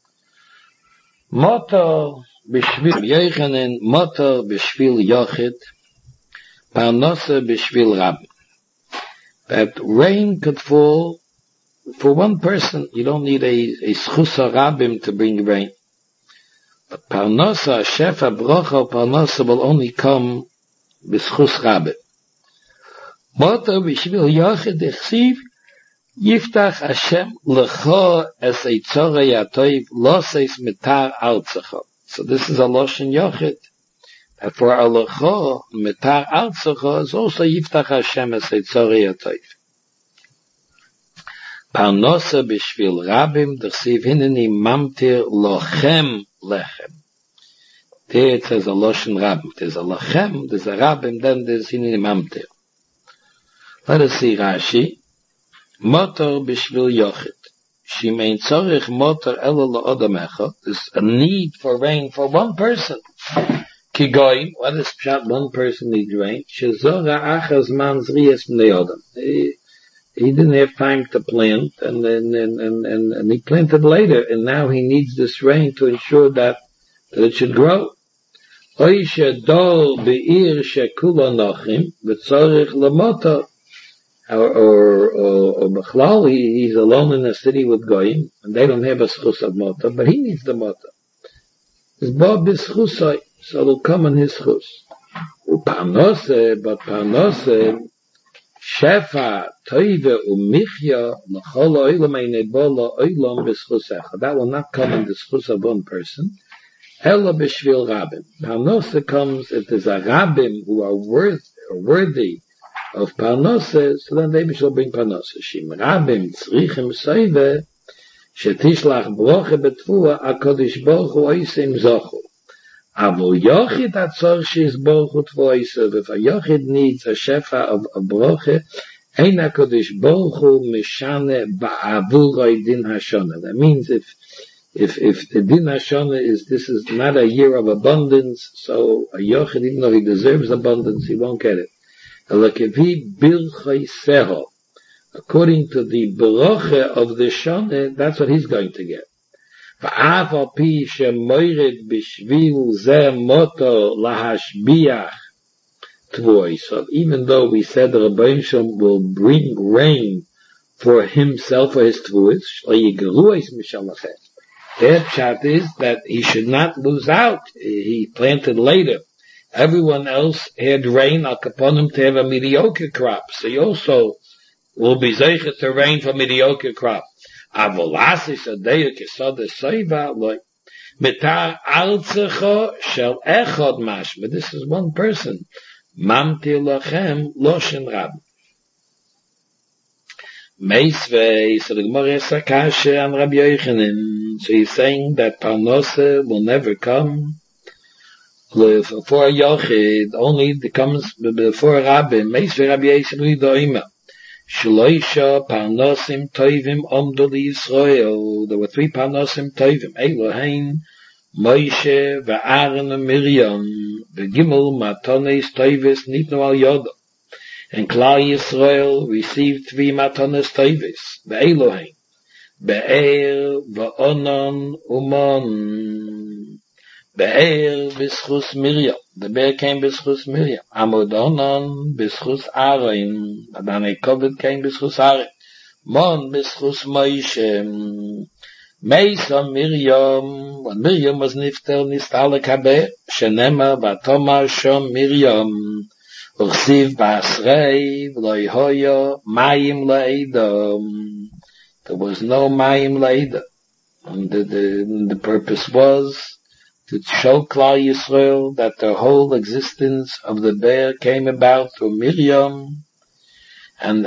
S1: Motor b'shvil Yochanan, Motor b'shvil Yochid, Parnasa b'shvil Rabbi. That rain could fall for one person. You don't need a schusa Rabbim to bring rain. But Parnasa, Shefa, Brocha, Parnasa will only come b'schus Rabbi. Motor b'shvil Yochid, Echsiv, Yiftach Hashem lecha es a tzorah yatoiv loseis mitar altzecha. So this is a loshen yochid. And for a lecha mitar altzecha is also Yiftach Hashem es a tzorah yatoiv. Parnosa b'shvil rabim d'chsiv hineni mamtir lochem lechem. There it says a loshen rabim. There's a lochem, there's a rabim, then there's hineni mamtir. Let us see Rashi. Motor b'shvil yochid. Shemein tzorich motor elo la'odam echad. There's a need for rain for one person. Ki goyim, what is pshat? One person needs rain. Shezora achaz man zriyas b'nei odam. He didn't have time to plant, and he planted later, and now he needs this rain to ensure that it should grow. Oy shedol be'ir shekula nochim v'tzorich l'motor. Or Bechlal, he's alone in a city with Goyim, and they don't have a schus of motor, but he needs the motor. His Bob is schusai, so it'll come in his schus. But Parnose, Shefa, Toive, Umichya, L'chol Oilam Einebola, Oilam b'schusecha. That will not come in the schus of one person. Ella b'shvil Rabbim. Parnose comes if there's a Rabbim who are worthy of Parnose, so then they shall bring Parnose. Shim Rabbim tzrichim soive, shetishlach broche betfua, HaKadosh Baruch Hu oisim zochu. Avol yochid atzor sheis Baruch Hu tvoisev. If a yochid needs a shefa of broche, ein HaKadosh Baruch Hu mishane ba'avuroi din hashana. That means if the din hashana this is not a year of abundance, so a yochid, even though he deserves abundance, he won't get it. According to the bracha of the Shoneh, that's what he's going to get. So even though we said the Rebbeinu Shalom will bring rain for himself, for his tvuos, their pshat is that he should not lose out. He planted later. Everyone else had rain upon him to have a mediocre crop. So he also will be zeichet to rain for mediocre crop. Avolasis adeya kesada soiva loy mitar altzecha shel echad mashma. This is one person. Mamtir lachem loshen rab. Meisvei, so the Gemara is Sakashe and Rabbi Yochanan. So he's saying that Parnose will never come for a Yochid, only it comes before a Rabbi. Meisvei Rabbi Yisrael doima. Shloisha Parnosim Toivim Omdo Yisrael. There were 3 Parnosim Toivim. Elohein, Moshe, Ve'Aaron and Miriam. Ve'Gimel Matones Toivis Nitnu al Yodo. And Klal Yisrael received 3 Matones Toivis. Ve'Elohein, Be'er, Ve'onon, Umon. Be'er b'schus Miriam. The bear came b'schus Miriam. Amodonon b'schus Aaron. Adanei Kovet came b'schus Aaron. Mon b'schus Moshe. Meisa Miriam, when Miriam was nifter, nistal kabe, shenema vatoma shom Miriam, ursiv basrei, v'loi hoyo, mayim le'edom. There was no mayim le'edom. And the purpose was to show Klal Yisrael that the whole existence of the bear came about through Miriam, and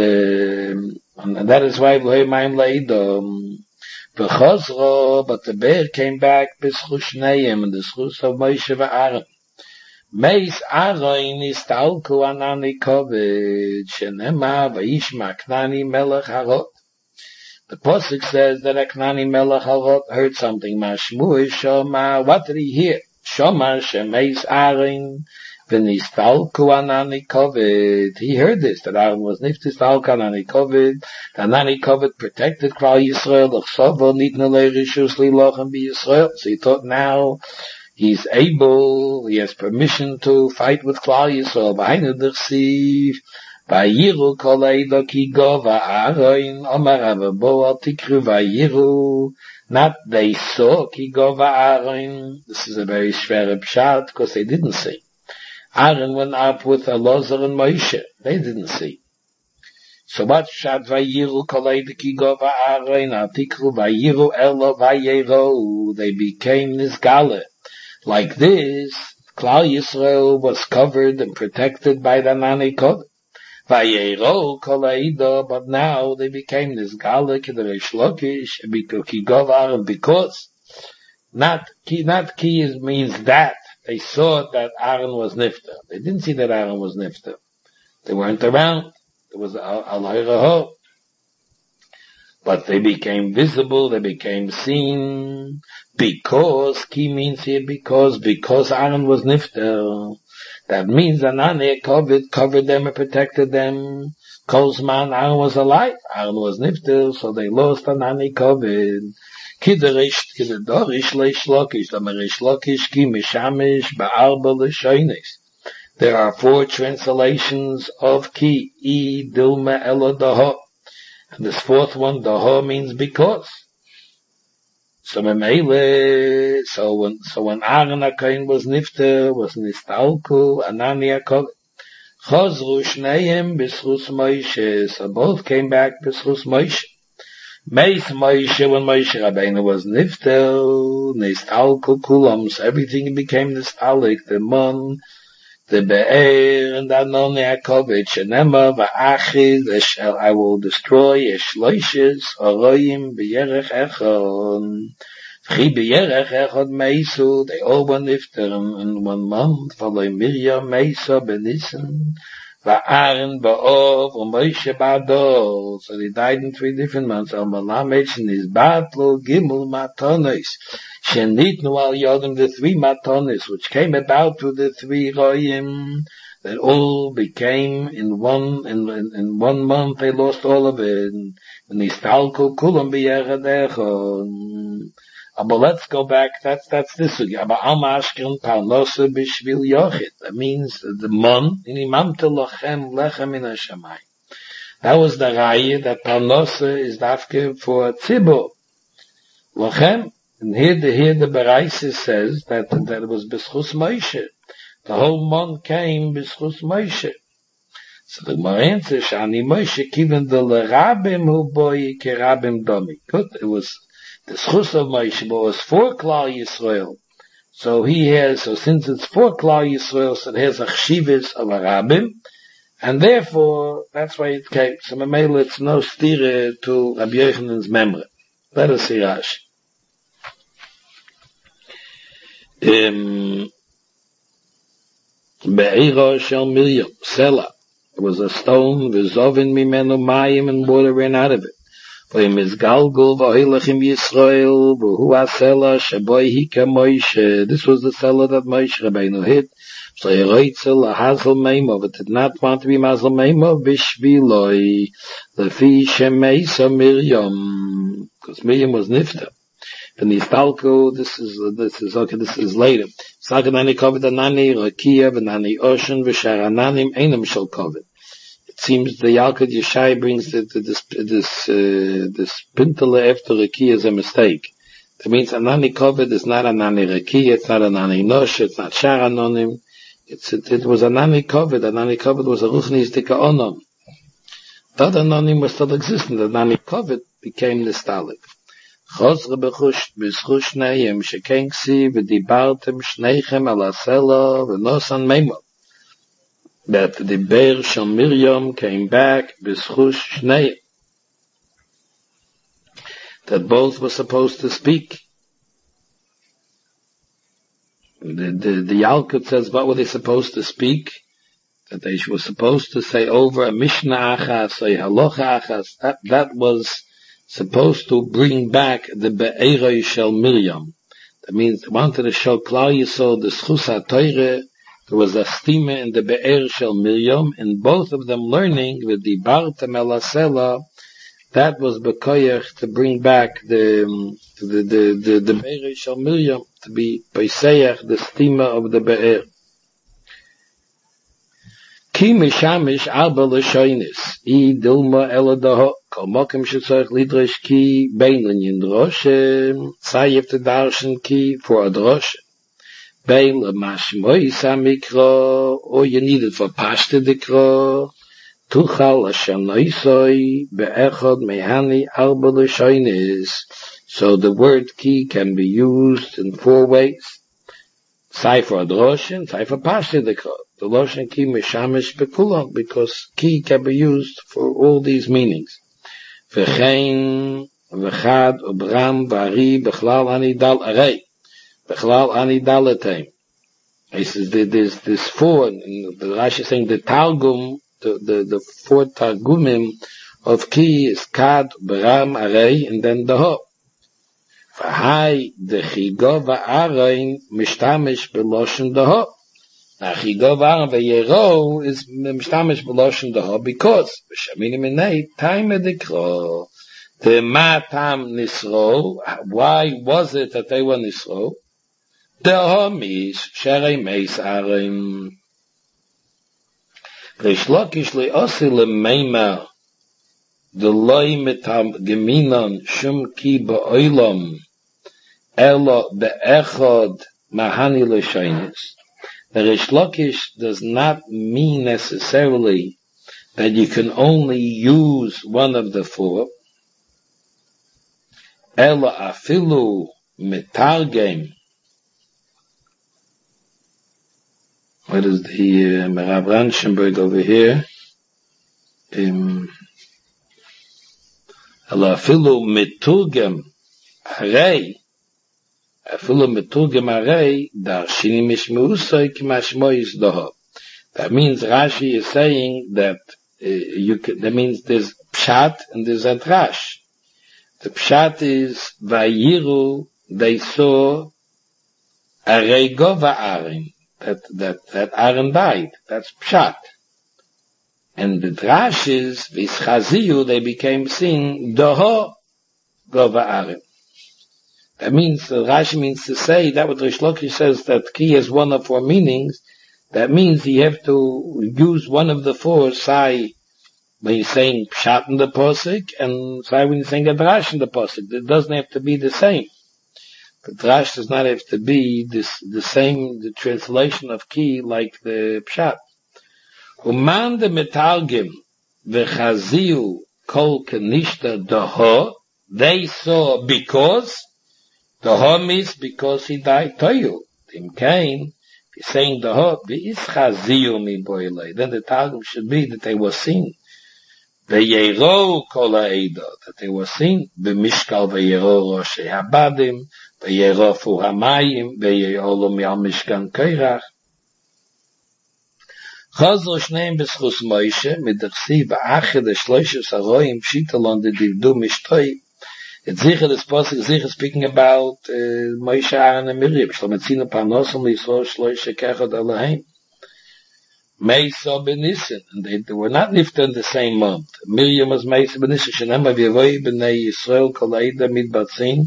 S1: that is why v'loi mayim le'edom. V'chazro, but the bear came back b'schus shneim, and the schus of Moshe v'Aaron. Meis Aaron nistalku anani koved, shenema v'yishma Knani melech harot. The Pasuk says that a Knani melech harot heard something. Mashmu shoma, what did he hear? Shoma shemeis Aaron v'nistalku anani koved. He heard this, that Aaron was niftistalku anani koved. Anani koved protected Klal Yisrael. L'chsovo nitnu le'rishus lilochem b'Yisrael. So he thought now he's able, he has permission to fight with Klal Yisrael. B'hainu d'chsiv, v'yiru kol eido ki gova Aaron, Omar Avabo al tikru v'yiru, not they saw ki gova Aaron. This is a very shver pshat, because they didn't see. Aaron went up with Elazar and Moshe. They didn't see. So what pshat v'yiru kol eido ki gova Aaron, al tikru v'yiru elo v'yero, they became nisgale. Like this, Klal Yisrael was covered and protected by the Anani Koved. Vayero kol ha'ida, but now they became this Galek, the Reish Lakish, and because not ki means that they saw that Aaron was nifter. They didn't see that Aaron was nifter. They weren't around. There was al-hayraho. But they became visible, they became seen, because, ki means here because Aaron was nifter. That means Anani covered them and protected them. Kozman, Aaron was alive, Aaron was nifter, so they lost Anani covered. Kidarish leish lokish, damarish lokish, ki mishamish, ba'arba l'shoinis. There are 4 translations of ki, I, dilma, elo, daho. And this 4th one, daho, means because. So when Aaron HaKohen was nifter, was nistalku, Anani HaKohen. Chazru shneim b'schus Moshe. So both came back b'schus Moshe. Meis Moshe, when Moshe Rabbeinu was nifter, nistalku kulam. So everything became nistalik. The mon, the be'er, and the Anani HaKohen. Shenema v'achid, I will destroy eshloishes, oroyim, b'yerech echon. V'chi b'yerech echon meisu, they all were nifter in 1 month. V'loi Miriam meisa b'nissen, v'Aaron ba'ov, v'Moshe ba'ador. So they died in 3 different months. Al-Malamed, in his battle, gimel matonis. Shenitnu al yodim, the 3 matonis, which came about to the 3 royim, that all became in 1 month, they lost all of it. And nistalku kulam b'yerech echon. But let's go back, that's this again. Aber alma ashken parnose b'shvil yochid. That means the mon, in imamte lochem lechem in hashamayim. That was the raya, that parnose is dafke for tzibur. Lochem. And here the Bereisis says that it was b'schus Moshe. The whole mon came b'schus Moshe. So the Gemara answers, Shani Moshe kiven the lerabim hu boi kerabim domi. Good, it was the schus of Moshe, but it was for Klal Yisrael. So since it's for Klal Yisrael, so it has a chshivas of a rabbim, and therefore, that's why it came. So Mamela, it's no stire to Rabbi Yochanan's memory. Let us see Rashi. Be'ira shel Miriam, Sela. It was a stone, v'zovin mimenu mayim, and water ran out of it. V'im izgalgul v'oilachim Yisrael, v'hu ha-Sela sheboi hika Moshe. This was the Sela that Moshe Rabbeinu hit. So he roitzel lahazal meimov. It did not want to be mazal meimov b'shviloi. Lefi shemeisa Miriam. Because Miriam was nifta. The nistalko, this is later. Saganani kovid anani rakia v'nani ocean v'sharananim einam shel kovid. It seems the Yalkut Yeshai brings this pintele after Rekiya is a mistake. That means Anani Kovid is not Anani Rekiya, it's not Anani Nosh, it's not Shar Anonim. It was Anani Kovid. Anani Kovid was a Ruchnis Dika Onom. That Anonim was still existent. Anani Kovid became Nistalik. Chosre b'schush neim sheken ksi v'dibartem shneichem al asela v'nosan meimot. That the bear shel Miriam came back b'schush neim. That both were supposed to speak. The Yalkut says, what were they supposed to speak? That they were supposed to say over a Mishnah achas, a Halacha achas. That was supposed to bring back the Be'eroi Shel Miriam. That means they wanted to show Klal Yisrael the Schus HaTorah. There was a stima in the Be'er Shel Miriam, and both of them learning with the Bartem El Asela. That was Bekoyach to bring back the Be'er Shel Miriam, to be Pesach, the stima of the Be'er. Ki mishamish arba l'shoinis, I dilma eladaho, kol mokem shetzorich lidresh ki, bein l'nyindrosh, tzayef te darshan ki, for a drosh, bein l'mashmoi samikro, or you need it for pashte dikro, tuchal Hashem noisoi, be'echod mehani arba l'shoinis. So the word ki can be used in 4 ways. Sai for a droshin, sai for pashte dikro. The Loshen Ki Mishamish Bekulam, because Ki can be used for all these meanings. V'chein, v'chad, ubram, v'ari, b'chlal anidal arei, b'chlal anidalateim. He says there's 4, and the Rashi is saying the Targum, the 4 Targumim of Ki is Kad, Bram, Arei, and then the Ho. V'hai, the Chigo v'arein, mishtamish b'loshen the Ho. Achigovar v'yero is mishtamish b'loshen daho because b'shaminim inei time edikro the matam nisro. Why was it that they were nisro? Daho mish sherei meis arim v'shlokish le'osi le'meima deloy mitam geminon shum ki ba'olam elo be'echod mahani l'shainis. The Rish Lakish does not mean necessarily that you can only use one of the 4. Ela afilu mitargem. What is the Merav Ranchenberg over here? Ela afilu miturgem harei. That means Rashi is saying that that means there's pshat and there's a drash. The pshat is vayiru, they saw arei gova arin, that Aaron died. That's pshat. And the drash is vischaziyu, they became seen doho gova arin. That means, Rashi means to say, that what Rish Lakish says, that Ki has 1 of 4 meanings, that means you have to use one of the 4, sai, when you're saying Pshat in the Posik, and sai when you're saying a Drash in the Posik. It doesn't have to be the same. The Drash does not have to be the same, the translation of Ki, like the Pshat. Uman de metalgim, v'chaziu kol kenishta doho, they saw because, the Ho is because he died Toyu. Tim Kain, he's saying the Ho, then the Targum should be that they were seen. V'yero kol ha'eda, that they were seen. V'mishkal v'yero roshei habadim, v'yero fu hamayim, v'yero mi'al mishkan koirach. Chazor shneim b'schus Moshe, midachsi v'ached ha'shloishes haroim pshitalon de divdu mishtoi. It's sicher this pasuk sicher speaking about Moshe, Aaron, and Miriam. Shlometzina parnosim l'Yisrael shloishe kechad alaheim. Meisa b'nissen, and they were not nifta in the same month. Miriam was Meisa b'nissen. Shenema v'yavoi b'nei Yisrael kol ha'ida midbatzin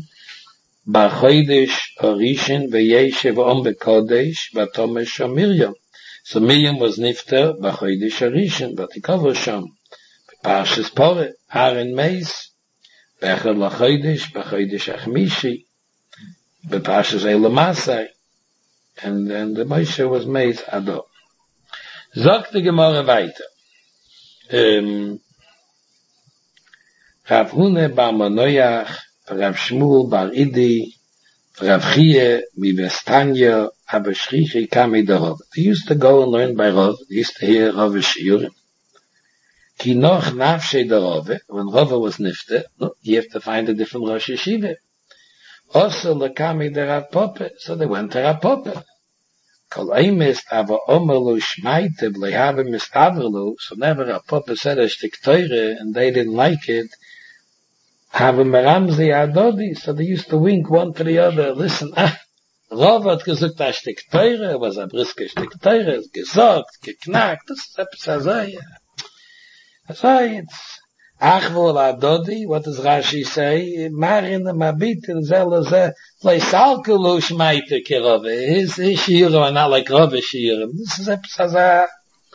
S1: b'chodesh harishin v'yeshev om b'kodesh v'tomesh Miriam. So Miriam was nifter b'chodesh harishon, v'tikavo sham. Parshas Porah, Aaron Meis, Becher Lachodesh, B'chodesh Achmishi, B'Parshas Eila Masai, and the Moshe was Meis Ado. Sagt die Gemara weiter. Rav Hune bar Manoach, Rav Shmuel bar Idi, Rav Chie, Mivestanya, aber Shrichi kam in der Rav. They used to go and learn by Rav. They used to hear Rav Shiurim. Ki noch nafshe der Rove, when Rove was nifte, you have to find a different Rosh Yeshiva. Also lekami der Rav Poppe, so they went to Rav Poppe. Kol eimist ava omerlu shmeite blehave mistaverlu, so never Rav Poppe said a shtik teure, and they didn't like it, have meramzi adodi, so they used to wink one to the other, listen, Rove hat gesagt a shtik teure, was a briske shtik teure, gesagt, geknackt, das ist etwas azaya. So it's Achvul Adodi, what does Rashi say? Marin Mabit in Zelazeh, play Salkulu Shmaite Kirove. His Shiurim are not like Rove Shiurim. This is a Psaza.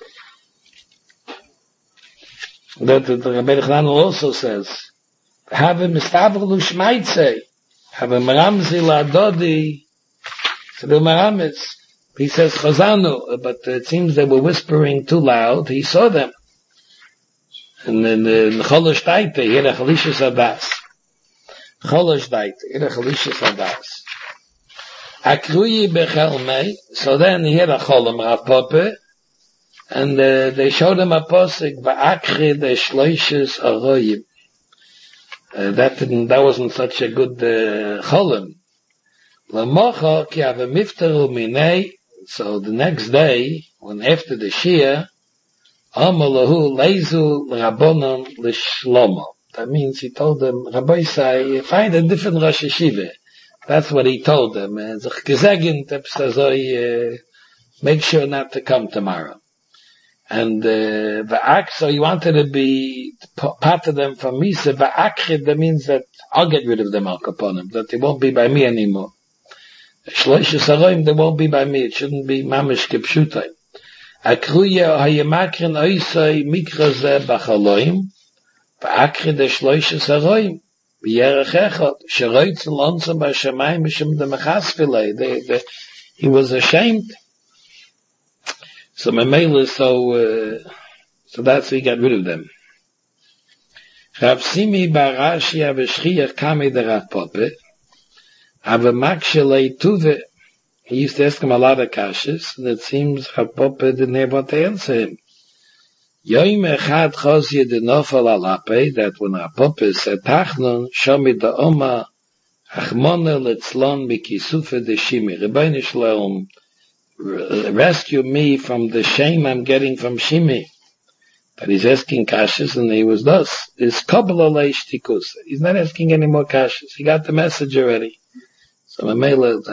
S1: That the Rabbi Yochanan also says, have a Mistavru Shmaite, have a Maramzi Ladodi, so the Maramitz, he says Chazanu, but it seems they were whispering too loud, he saw them. And then the Cholosh Daite, here a Chalishas Adas. Cholosh Daite, here a Chalishas Adas. Akruyi Bechelmei, so then here a Cholom Rav Poppe, and they showed him a posik, Ba'akri de Shloishes Aroyim. That wasn't such a good Cholom. Lamocha ki ave miftaru minei, so the next day, when after the Shia, Amalahu leizu rabbonon l'shlomo. That means he told them, Rabbi say, find a different Rosh Yeshiva. That's what he told them. Make sure not to come tomorrow. And so he wanted to be part of them from Misa. Va'akrid, that means that I'll get rid of them al kaponim, that they won't be by me anymore. Shloishes haroim, they won't be by me. It shouldn't be mamish kipshutai. Akruya hayemakrin oisai mikra ze bachaloim, va'akrid shloishes haroim, v'yerech echot, sheroitz l'onzim b'shamayim b'shem demechasvilei. He was ashamed. So Mamela, so that's he got rid of them. Rav Simi bar Rashi av'shchiach kame de Rav Poppe, av'makshelei tuve. He used to ask him a lot of kashas, and it seems Rav Poppe didn't have what to answer him. Yoim echad chosye de nofal alape, that when Rav Poppe said Tachnun, shomi da oma, achmona letzlon mikisufe de shimi, Rebbeinu Shalom, rescue me from the shame I'm getting from Shimi. But he's asking kashas, and he was thus. Is kabbalah leishtikus. He's not asking any more kashas. He got the message already. So Mamela,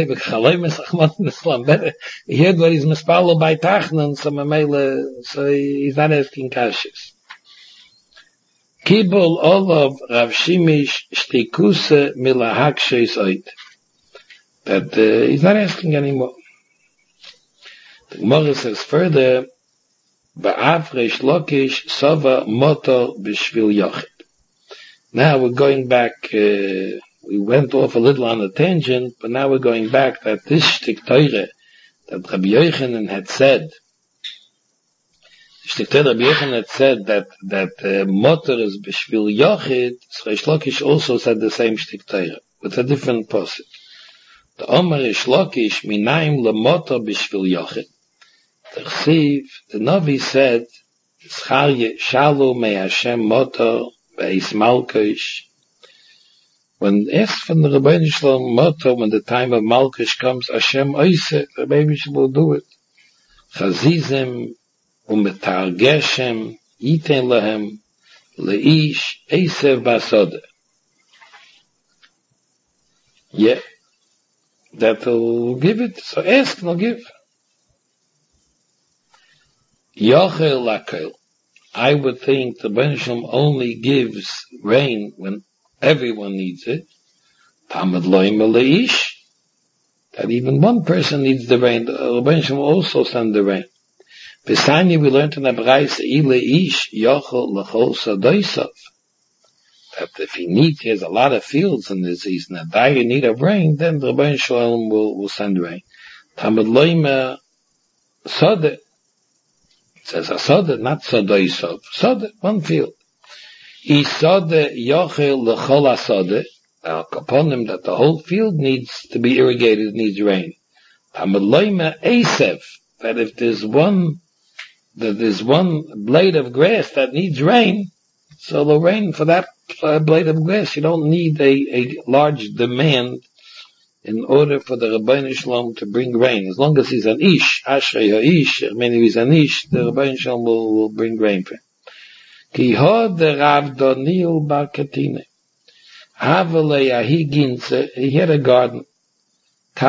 S1: he heard what he's mispalo by Tachnan, so Mamela, so he's not asking kashas. Kibul olav Rav Shimish shtikuse milahakshes oit. But he's not asking anymore. The Gemara says further, Ba'af Reish Lakish Sava Motor B'Shvil Yochid. Now we're going back, we went off a little on a tangent, but now we're going back that this Shtik Teure that Rabbi Yochanan had said, that Motor is B'Shvil Yochid, so Reish Lakish also said the same Shtik Teure, with a different posset. The Omer Reish Lakish Minaim LeMotor B'Shvil Yochid. The Navi said, Shalu me Hashem moto ve'is malkish. When asked from the Rebbeinu Shalom moto, when the time of malkish comes, Hashem oise, the Rebbeinu will do it. Chazizim umetargeshem yiten lahem leish eisev basode. Yeah, that will give it. So ask and I'll give. Yochel lakel. I would think the Rebbeinu Shalom only gives rain when everyone needs it. Tamad loim leish. That even one person needs the rain. The Rebbeinu Shalom also send the rain. Besani, we learned in the Braise, Ile Ish Yochel Lechol Sadoisav, that if he has a lot of fields and he's in a dire need of rain, then the Rebbeinu Shalom will send rain. Tamad Loime Sode, it says Asode, not Sadoisav, Sode, one field. Isode Yochel Lechol Asode, upon him that the whole field needs to be irrigated, needs rain. Tamad Loime Esev, that if there's one blade of grass that needs rain, so the rain for that blade of grass, you don't need a large demand in order for the Rebbeinu Shalom to bring rain. As long as he's an ish, Ashrei ha'Ish, I mean if he's an ish, the Rebbeinu Shalom will bring rain for him. Ki hod the Rav Doniel bar Katine. Havale ahi ginze, he had a garden. He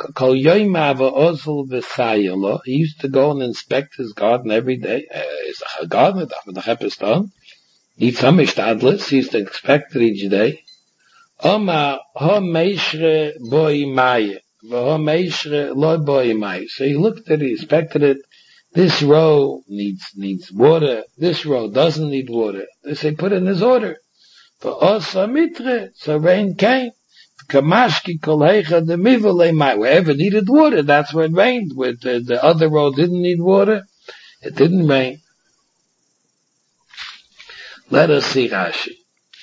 S1: used to go and inspect his garden every day. Is a garden, he used to inspect it each day. So he looked at it, inspected it. This row needs water. This row doesn't need water. They say put in his order. For us, so rain came. Wherever needed water, that's where it rained. Where the other road didn't need water, it didn't rain. Let us see Rashi.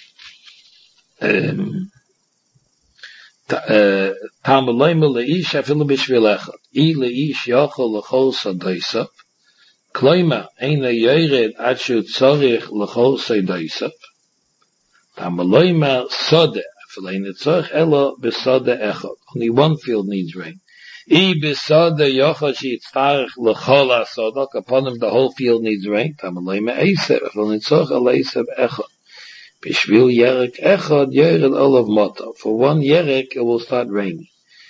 S1: Kloima eina yored ad shu tzorich l'chol seidosav. Tamaloima sode. Only one field needs rain. Upon him the whole field needs rain. For one yerek it will start raining.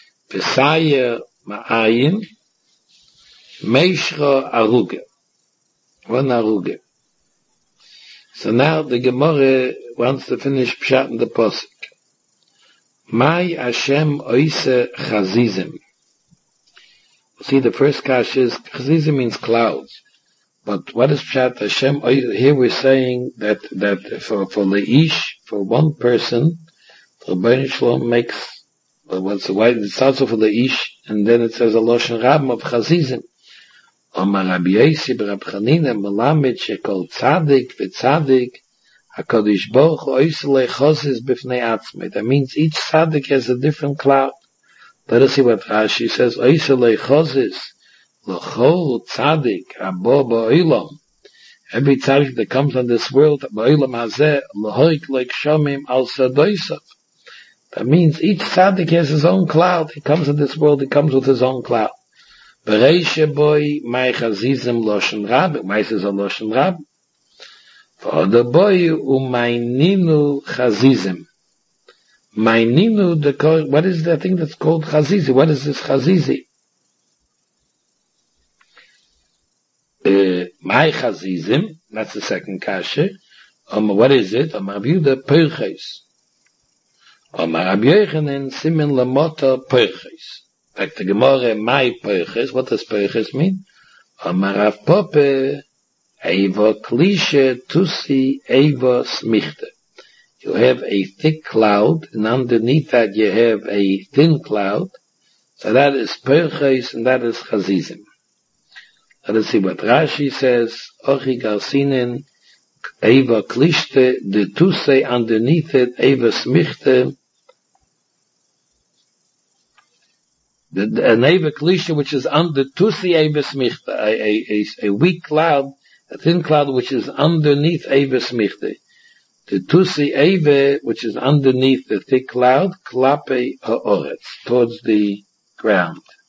S1: One aruge. So now the Gemara wants to finish pshat in the pasuk. Mai Hashem oise chazizim. See, the first kash is, chazizim means clouds. But what is pshat Hashem? Here we're saying that for leish, for one person, the Rebbeinu Shalom makes, it starts off with leish, and then it says a loshen rabim of chazizim. Omar Rabbi Yosi b'Rab Chanina melamed shekol tzadik v'tzadik HaKadosh Baruch Hu oiselei chozis b'fnei atzmei. That means each tzaddik has a different cloud. Let us see what Rashi says. Oiselei chozis l'chol tzaddik abo ba'olam. Every tzaddik that comes on this world, ba'olam hazeh l'hoik like shomim al sadoisav. That means each tzaddik has his own cloud. He comes in this world, he comes with his own cloud. Bereishe boy mai chazizim loshen rab. Mais is a loshen rab. For the boy umayninu chazizim. Mayninu, what is the thing that's called chazizi? What is this chazizi? My chazizim, that's the second kasha. What is it? Review the perches. Rabbi Yochanan simin lamota perches. Like the Gemara, my perches. What does perches mean? Rav Pope. Eva klishe tusi eva smichte. You have a thick cloud, and underneath that you have a thin cloud. So that is perches, and that is chazizim. Let us see what Rashi says. Ochi garsinen eva klishte, the tuse underneath it, eva smichte. An eva klishe, which is under tusi eva smichte, a weak cloud, a thin cloud which is underneath Eva Smichte. The Tusi Eva, which is underneath the thick cloud, Klape Ha'oretz, towards the ground.